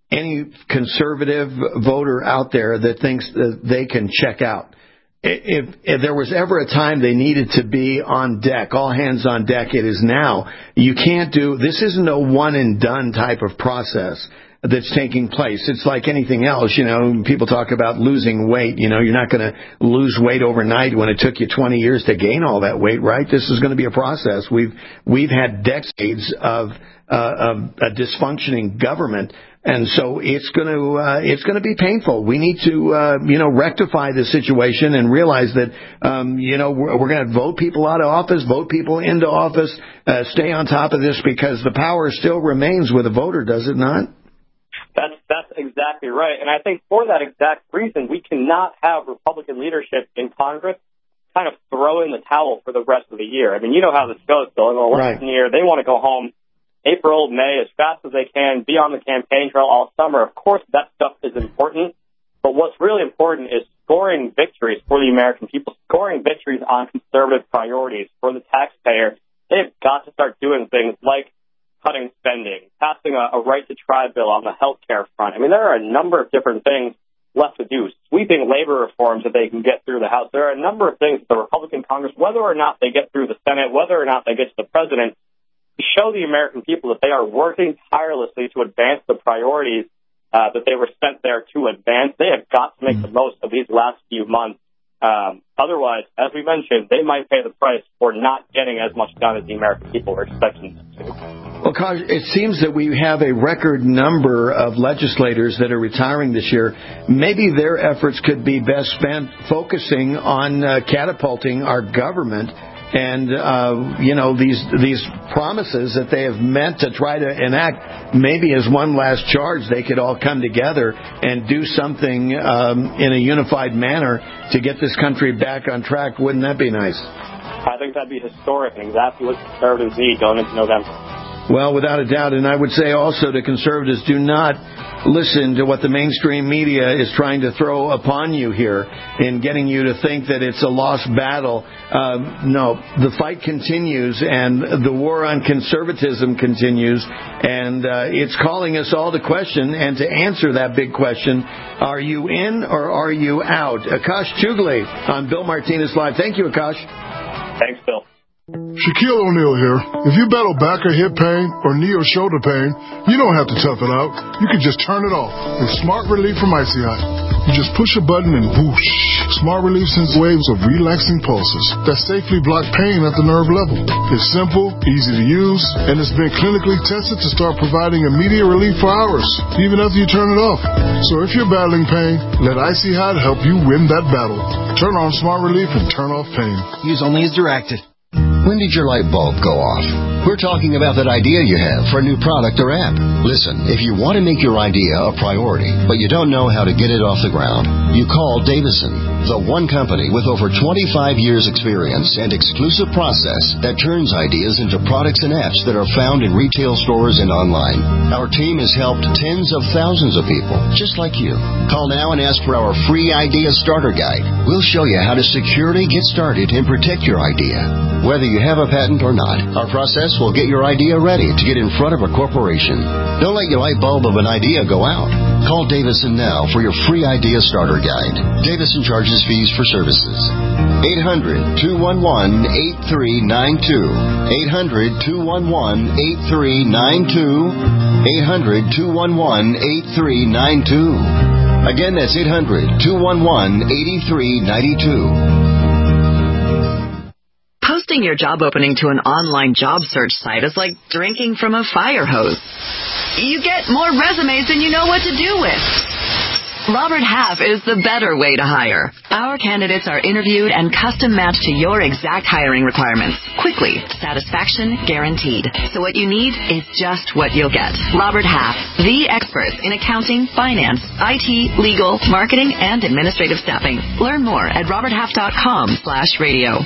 any conservative voter out there that thinks that they can check out. If, if there was ever a time they needed to be on deck, all hands on deck, it is now. You can't do, this isn't a one and done type of process that's taking place. It's like anything else, you know, people talk about losing weight. You know, you're not going to lose weight overnight when it took you twenty years to gain all that weight, right? This is going to be a process. We've, we've had decades of, uh, of a dysfunctioning government. And so it's going to uh, it's going to be painful. We need to uh, you know rectify the situation and realize that um, you know we're, we're going to vote people out of office, vote people into office, uh, stay on top of this because the power still remains with the voter, does it not? That's that's exactly right. And I think for that exact reason, we cannot have Republican leadership in Congress kind of throw in the towel for the rest of the year. I mean, you know how this goes, Bill. In the election Right. year, they want to go home April, May, as fast as they can, be on the campaign trail all summer. Of course, that stuff is important. But what's really important is scoring victories for the American people, scoring victories on conservative priorities for the taxpayer. They've got to start doing things like cutting spending, passing a, a right-to-try bill on the health care front. I mean, there are a number of different things left to do, sweeping labor reforms that they can get through the House. There are a number of things that the Republican Congress, whether or not they get through the Senate, whether or not they get to the president, to show the American people that they are working tirelessly to advance the priorities uh, that they were sent there to advance. They have got to make the most of these last few months. Um, otherwise, as we mentioned, they might pay the price for not getting as much done as the American people were expecting them to. Well, Kaj, it seems that we have a record number of legislators that are retiring this year. Maybe their efforts could be best spent focusing on uh, catapulting our government and, uh, you know, these these promises that they have meant to try to enact. Maybe as one last charge, they could all come together and do something um, in a unified manner to get this country back on track. Wouldn't that be nice? I think that'd be historic and exactly what conservatives need going into November. Well, without a doubt. And I would say also to conservatives, do not listen to what the mainstream media is trying to throw upon you here in getting you to think that it's a lost battle. Uh, no, the fight continues and the war on conservatism continues. And uh, it's calling us all to question and to answer that big question. Are you in or are you out? Akash Chugli on Bill Martinez Live. Thank you, Akash. Thanks, Bill. Shaquille O'Neal here. If you battle back or hip pain or knee or shoulder pain, you don't have to tough it out. You can just turn it off with Smart Relief from Icy Hot. You just push a button and whoosh. Smart Relief sends waves of relaxing pulses that safely block pain at the nerve level. It's simple, easy to use, and it's been clinically tested to start providing immediate relief for hours, even after you turn it off. So if you're battling pain, let Icy Hot help you win that battle. Turn on Smart Relief and turn off pain. Use only as directed. When did your light bulb go off? We're talking about that idea you have for a new product or app. Listen, if you want to make your idea a priority, but you don't know how to get it off the ground, you call Davison, the one company with over twenty-five years experience and exclusive process that turns ideas into products and apps that are found in retail stores and online. Our team has helped tens of thousands of people, just like you. Call now and ask for our free idea starter guide. We'll show you how to securely get started and protect your idea. Whether you have a patent or not, our process will get your idea ready to get in front of a corporation. Don't let your light bulb of an idea go out. Call Davison now for your free idea starter guide. Davison charges fees for services. eight hundred, two one one, eight three nine two. eight hundred, two one one, eight three nine two. eight hundred, two one one, eight three nine two. Again, that's eight hundred, two one one, eight three nine two. Posting your job opening to an online job search site is like drinking from a fire hose. You get more resumes than you know what to do with. Robert Half is the better way to hire. Our candidates are interviewed and custom matched to your exact hiring requirements. Quickly, satisfaction guaranteed. So what you need is just what you'll get. Robert Half, the experts in accounting, finance, I T, legal, marketing, and administrative staffing. Learn more at roberthalf.com slash radio.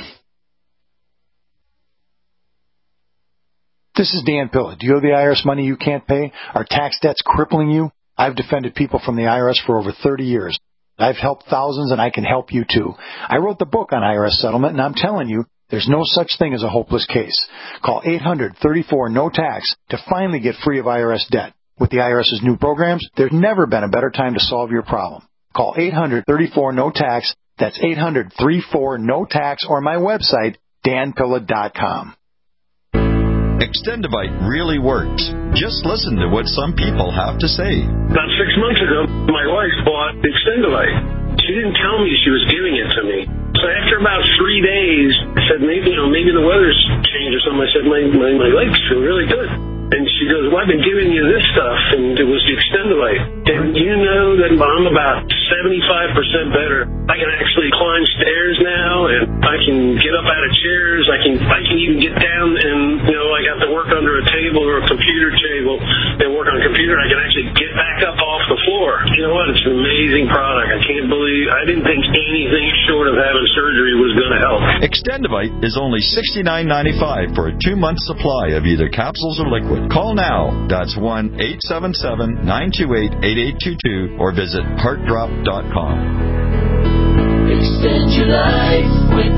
This is Dan Pilla. Do you owe the I R S money you can't pay? Are tax debts crippling you? I've defended people from the I R S for over thirty years. I've helped thousands, and I can help you too. I wrote the book on I R S settlement, and I'm telling you, there's no such thing as a hopeless case. Call eight hundred, thirty-four, no tax to finally get free of I R S debt. With the IRS's new programs, there's never been a better time to solve your problem. Call eight hundred, thirty-four, no tax. That's eight hundred, thirty-four, no tax, or my website, dan pilla dot com. Extendivite really works. Just listen to what some people have to say. About six months ago, my wife bought Extendivite. She didn't tell me she was giving it to me. So after about three days, I said, maybe, you know, maybe the weather's changed or something. I said, my, my, my legs feel really good. And she goes, well, I've been giving you this stuff, and it was the Extendivite. And you know that I'm about seventy-five percent better. I can actually climb stairs now, and I can get up out of chairs. I can I can even get down and, you know, I got to work under a table or a computer table and work on a computer. I can actually get back up off the floor. You know what? It's an amazing product. I can't believe, I didn't think anything short of having surgery was going to help. Extendivite is only sixty-nine ninety-five for a two-month supply of either capsules or liquid. Call now. That's one eight seven seven, nine two eight, eight eight two two or visit heart drop dot com. Extend your life with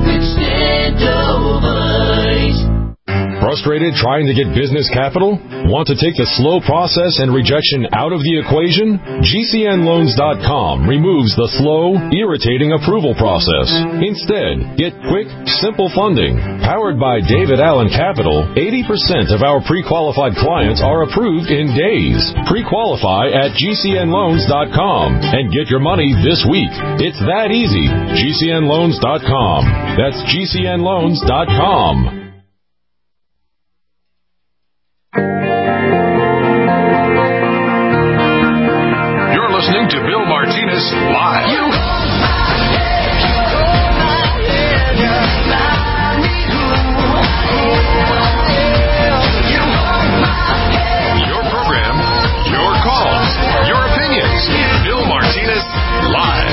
Extendivite. Frustrated trying to get business capital? Want to take the slow process and rejection out of the equation? G C N loans dot com removes the slow, irritating approval process. Instead, get quick, simple funding. Powered by David Allen Capital, eighty percent of our pre-qualified clients are approved in days. Pre-qualify at G C N loans dot com and get your money this week. It's that easy. G C N loans dot com. That's G C N loans dot com. Listening to Bill Martinez live. You Your program, your calls, your opinions. Bill Martinez live.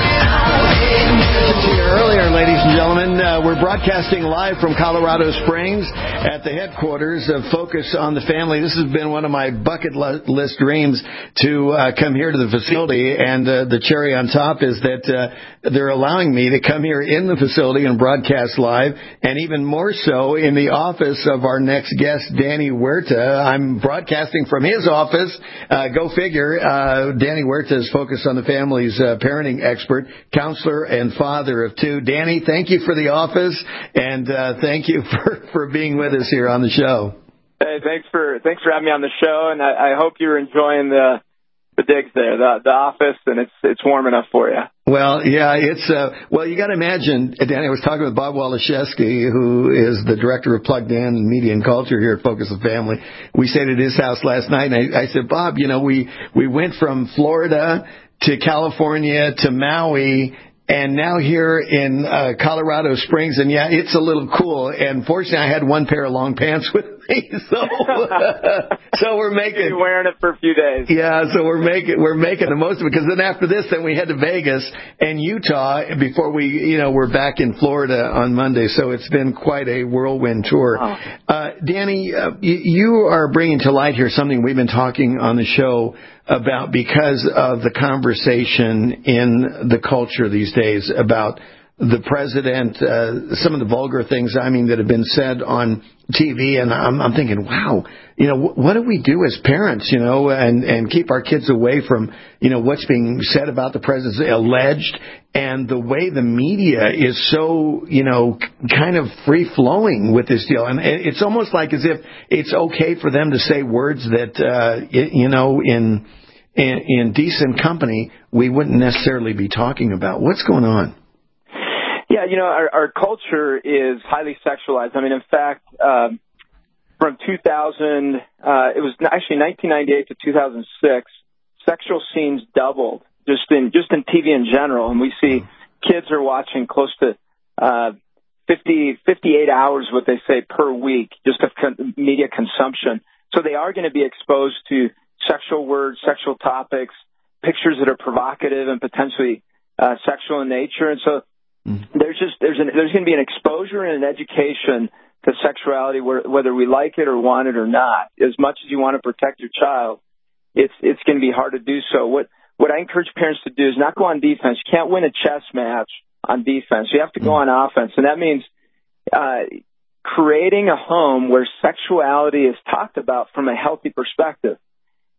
Earlier, ladies and gentlemen, uh, we're broadcasting live from Colorado Springs at the headquarters of Focus on the Family. This has been one of my bucket list dreams to uh, come here to the facility, and uh, the cherry on top is that uh, they're allowing me to come here in the facility and broadcast live, and even more so in the office of our next guest, Danny Huerta. I'm broadcasting from his office. Uh, go figure. Uh, Danny Huerta is Focus on the Family's uh, parenting expert, counselor, and father of two. Danny, thank you for the office, and uh, thank you for, for being with us here on the show. Hey, thanks for thanks for having me on the show, and I, I hope you're enjoying the the digs there, the the office, and it's it's warm enough for you. Well, yeah, it's uh, well, you got to imagine, Danny. I was talking with Bob Waliszewski, who is the director of Plugged In and Media and Culture here at Focus on Family. We stayed at his house last night, and I, I said, Bob, you know, we we went from Florida to California to Maui, and now here in uh, Colorado Springs, and yeah, it's a little cool. And fortunately, I had one pair of long pants with me, so so we're making You're wearing it for a few days. Yeah, so we're making we're making the most of it, because then after this, then we head to Vegas and Utah before we, you know, we're back in Florida on Monday. So it's been quite a whirlwind tour. Oh. Uh, Danny, uh, you are bringing to light here something we've been talking on the show about because of the conversation in the culture these days about the president, uh, some of the vulgar things, I mean, that have been said on T V, and I'm, I'm thinking, wow, you know, what do we do as parents, you know, and, and keep our kids away from, you know, what's being said about the president, alleged, and the way the media is so, you know, kind of free-flowing with this deal. And it's almost like as if it's okay for them to say words that, uh, you know, in, in, in decent company, we wouldn't necessarily be talking about. What's going on? Yeah, you know, our, our culture is highly sexualized. I mean, in fact, um, from two thousand, uh, it was actually nineteen ninety-eight to two thousand six, sexual scenes doubled just in just in T V in general, and we see kids are watching close to uh, fifty, fifty-eight hours, what they say, per week, just of con- media consumption. So they are going to be exposed to sexual words, sexual topics, pictures that are provocative and potentially uh, sexual in nature, and so. Mm-hmm. There's just there's an, there's going to be an exposure and an education to sexuality, where, whether we like it or want it or not. As much as you want to protect your child, it's it's going to be hard to do so. What what I encourage parents to do is not go on defense. You can't win a chess match on defense. You have to go on offense, and that means uh, creating a home where sexuality is talked about from a healthy perspective.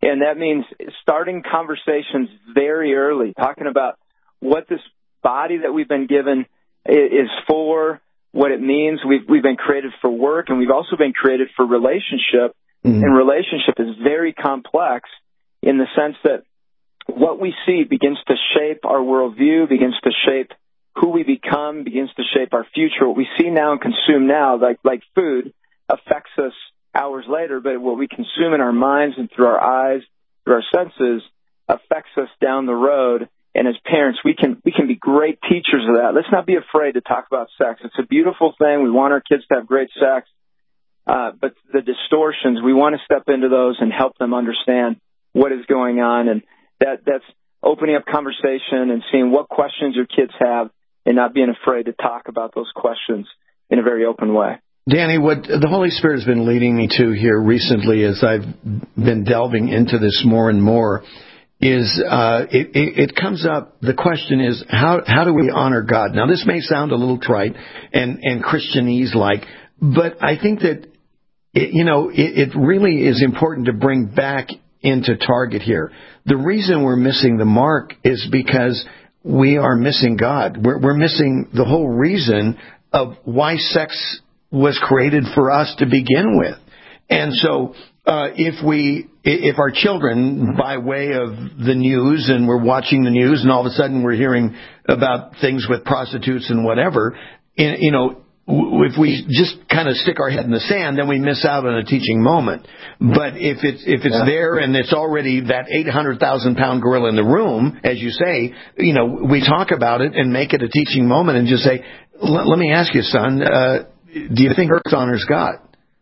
And that means starting conversations very early, talking about what this body that we've been given is for, what it means. We've, we've been created for work, and we've also been created for relationship. Mm-hmm. And relationship is very complex in the sense that what we see begins to shape our worldview, begins to shape who we become, begins to shape our future. What we see now and consume now, like like food, affects us hours later, but what we consume in our minds and through our eyes, through our senses, affects us down the road. And as parents, we can we can be great teachers of that. Let's not be afraid to talk about sex. It's a beautiful thing. We want our kids to have great sex. Uh, but the distortions, we want to step into those and help them understand what is going on. And that that's opening up conversation and seeing what questions your kids have and not being afraid to talk about those questions in a very open way. Danny, what the Holy Spirit has been leading me to here recently as I've been delving into this more and more is uh, it, it, it comes up, the question is, how how do we honor God? Now, this may sound a little trite and, and Christianese-like, but I think that, it, you know, it, it really is important to bring back into target here. The reason we're missing the mark is because we are missing God. We're, we're missing the whole reason of why sex was created for us to begin with. And so uh, if we, if our children, by way of the news, and we're watching the news, and all of a sudden we're hearing about things with prostitutes and whatever, you know, if we just kind of stick our head in the sand, then we miss out on a teaching moment. But if it's if it's yeah. there and it's already that eight hundred thousand pound gorilla in the room, as you say, you know, we talk about it and make it a teaching moment and just say, let me ask you, son, uh, do you think Earth honors God?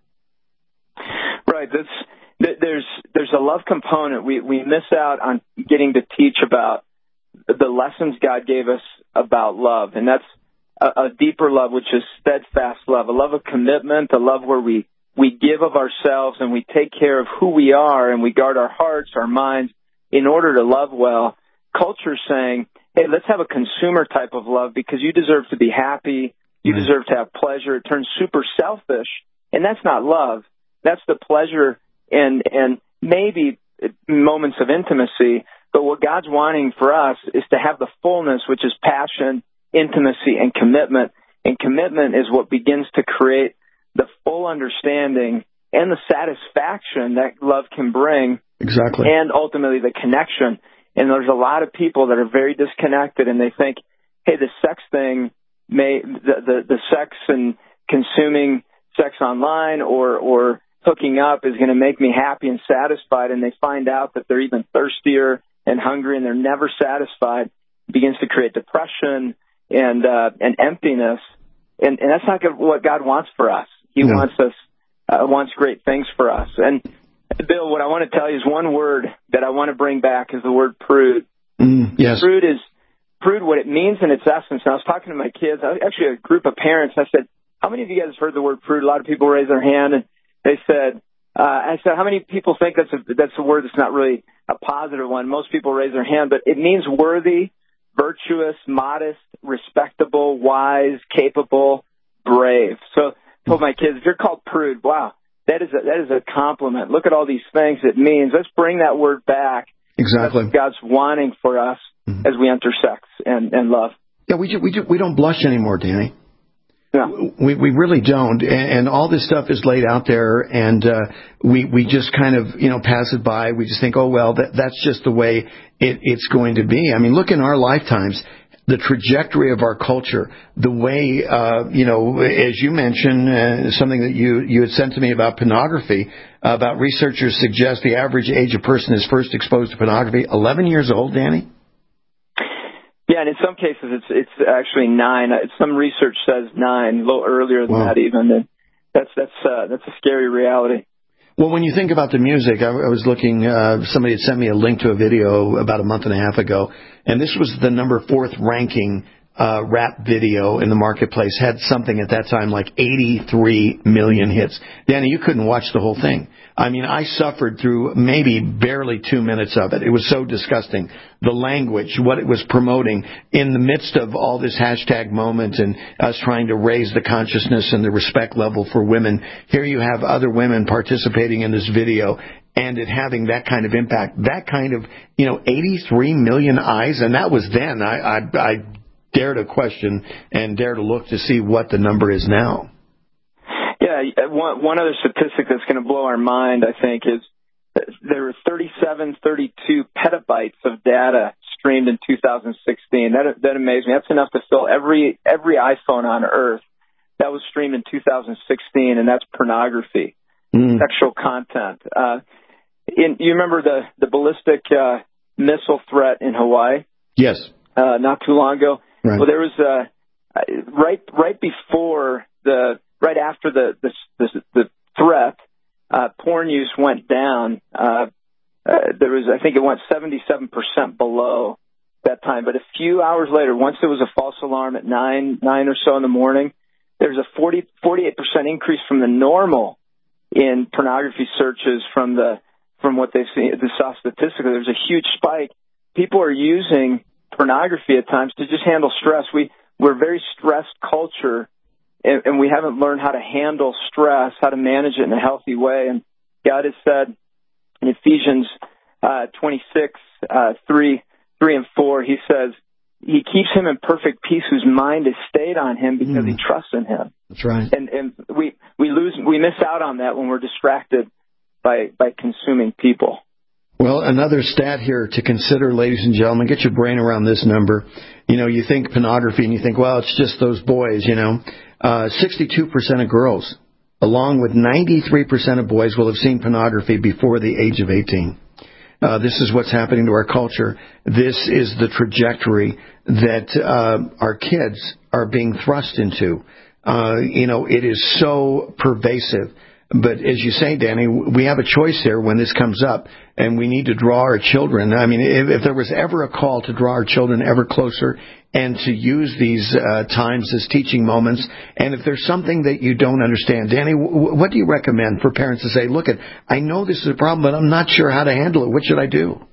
Right. That's, there's there's a love component. We we miss out on getting to teach about the lessons God gave us about love, and that's a, a deeper love, which is steadfast love, a love of commitment, a love where we we give of ourselves and we take care of who we are and we guard our hearts, our minds, in order to love well. Culture's saying, hey, let's have a consumer type of love because you deserve to be happy. You mm-hmm. deserve to have pleasure. It turns super selfish, and that's not love. That's the pleasure and and maybe moments of intimacy. But what God's wanting for us is to have the fullness, which is passion, intimacy, and commitment. And commitment is what begins to create the full understanding and the satisfaction that love can bring. Exactly. And ultimately the connection. And there's a lot of people that are very disconnected, and they think, hey, the sex thing, may the the, the sex and consuming sex online or or hooking up is going to make me happy and satisfied, and they find out that they're even thirstier and hungry, and they're never satisfied. It begins to create depression and uh, and emptiness, and, and that's not what God wants for us. He no. wants us uh, wants great things for us. And Bill, what I want to tell you is one word that I want to bring back is the word prude. Mm, yes. Prude is prude. What it means in its essence. And I was talking to my kids, actually a group of parents. I said, "How many of you guys have heard the word prude?" A lot of people raised their hand, and they said, uh, "I said, how many people think that's a that's a word that's not really a positive one?" Most people raise their hand, but it means worthy, virtuous, modest, respectable, wise, capable, brave. So I told my kids, if you're called prude, wow, that is a, that is a compliment. Look at all these things it means. Let's bring that word back. Exactly. That's what God's wanting for us mm-hmm. as we enter sex and, and love. Yeah, we, we, we don't blush anymore, Danny. No. We we really don't, and, and all this stuff is laid out there, and uh, we we just kind of you know pass it by. We just think, oh well, that that's just the way it, it's going to be. I mean, look in our lifetimes, the trajectory of our culture, the way uh, you know, as you mentioned, uh, something that you you had sent to me about pornography, uh, about researchers suggest the average age a person is first exposed to pornography, eleven years old, Danny. Yeah, and in some cases it's it's actually nine. Some research says nine, a little earlier than wow. that even. And that's that's uh, that's a scary reality. Well, when you think about the music, I, I was looking. Uh, somebody had sent me a link to a video about a month and a half ago, and this was the number fourth ranking uh, rap video in the marketplace. Had something at that time like eighty-three million hits. Danny, you couldn't watch the whole thing. I mean, I suffered through maybe barely two minutes of it. It was so disgusting. The language, what it was promoting in the midst of all this hashtag moment and us trying to raise the consciousness and the respect level for women. Here you have other women participating in this video, and it having that kind of impact, that kind of, you know, eighty-three million eyes, and that was then. I, I, I dare to question and dare to look to see what the number is now. Yeah, one, one other statistic that's going to blow our mind, I think, is there were thirty-seven, thirty-two petabytes of data streamed in two thousand sixteen. That that amazed me. That's enough to fill every every iPhone on Earth. That was streamed in two thousand sixteen, and that's pornography, mm. sexual content. Uh, in, you remember the the ballistic uh, missile threat in Hawaii? Yes. Uh, not too long ago. Right. Well, there was uh, right right before the right after the the the, the threat. Uh, porn use went down. Uh, uh, there was, I think it went seventy-seven percent below that time. But a few hours later, once there was a false alarm at nine, nine or so in the morning, there was a forty, forty-eight percent increase from the normal in pornography searches from the, from what they've seen, they saw statistically. There's a huge spike. People are using pornography at times to just handle stress. We, we're a very stressed culture. And, and we haven't learned how to handle stress, how to manage it in a healthy way. And God has said in Ephesians uh, twenty-six, uh, three, three and four, He says, He keeps him in perfect peace whose mind is stayed on Him because mm. he trusts in Him. That's right. And and we we lose we miss out on that when we're distracted by by consuming people. Well, another stat here to consider, ladies and gentlemen. Get your brain around this number. You know, you think pornography and you think, well, it's just those boys, you know. Uh, sixty-two percent of girls, along with ninety-three percent of boys, will have seen pornography before the age of eighteen. Uh, this is what's happening to our culture. This is the trajectory that uh, our kids are being thrust into. Uh, you know, it is so pervasive. But as you say, Danny, we have a choice here when this comes up, and we need to draw our children. I mean, if, if there was ever a call to draw our children ever closer and to use these uh, times as teaching moments, and if there's something that you don't understand, Danny, w- what do you recommend for parents to say, look, at, I know this is a problem, but I'm not sure how to handle it. What should I do?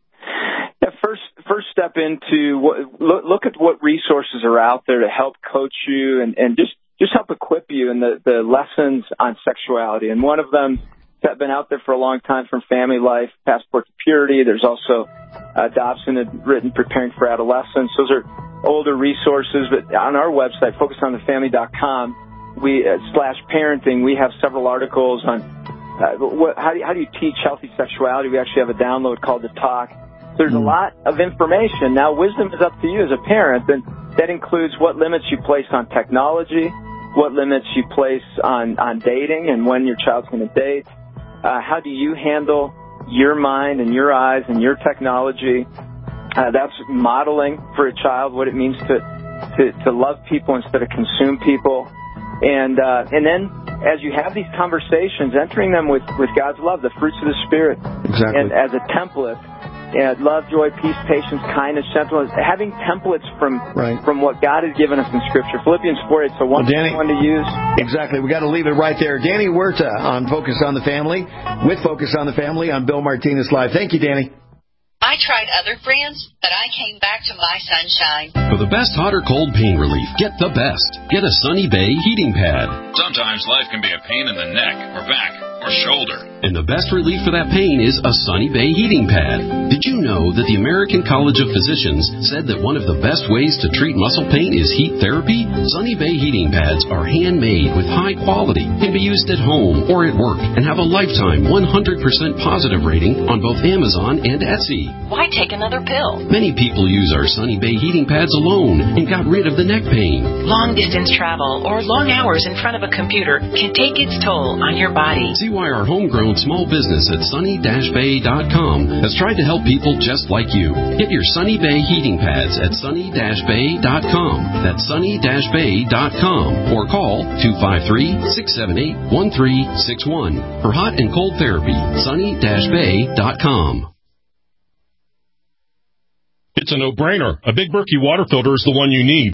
Yeah, first, first step into what, look, look at what resources are out there to help coach you and, and just just help equip you in the, the lessons on sexuality. And one of them that's been out there for a long time from Family Life, Passport to Purity. There's also uh, Dobson had written Preparing for Adolescence. Those are older resources, but on our website, focus on the family dot com, we uh, slash parenting, we have several articles on uh, what, how, do you, how do you teach healthy sexuality. We actually have a download called The Talk. There's a lot of information. Now, wisdom is up to you as a parent, and that includes what limits you place on technology, what limits you place on, on dating and when your child's going to date. Uh, how do you handle your mind and your eyes and your technology? Uh, that's modeling for a child what it means to, to, to love people instead of consume people. And uh, and then as you have these conversations, entering them with, with God's love, the fruits of the Spirit, exactly. and as a template. And love, joy, peace, patience, kindness, gentleness. Having templates from right. from what God has given us in Scripture. Philippians four, it's a one, well, one to use. Exactly. We got to leave it right there. Danny Huerta on Focus on the Family, with Focus on the Family on Bill Martinez Live. Thank you, Danny. I tried other brands, but I came back to My Sunshine. For the best hot or cold pain relief, get the best. Get a Sunny Bay heating pad. Sometimes life can be a pain in the neck or back or shoulder. And the best relief for that pain is a Sunny Bay heating pad. Did you know that the American College of Physicians said that one of the best ways to treat muscle pain is heat therapy? Sunny Bay heating pads are handmade with high quality, can be used at home or at work, and have a lifetime one hundred percent positive rating on both Amazon and Etsy. Why take another pill? Many people use our Sunny Bay heating pads alone and got rid of the neck pain. Long distance travel or long hours in front of a computer can take its toll on your body. See why our homegrown small business at sunny dash bay dot com has tried to help people just like you. Get your Sunny Bay heating pads at sunny dash bay dot com. That's sunny dash bay dot com. Or call two five three, six seven eight, one three six one. For hot and cold therapy, sunny dash bay dot com. It's a no-brainer. A Big Berkey water filter is the one you need.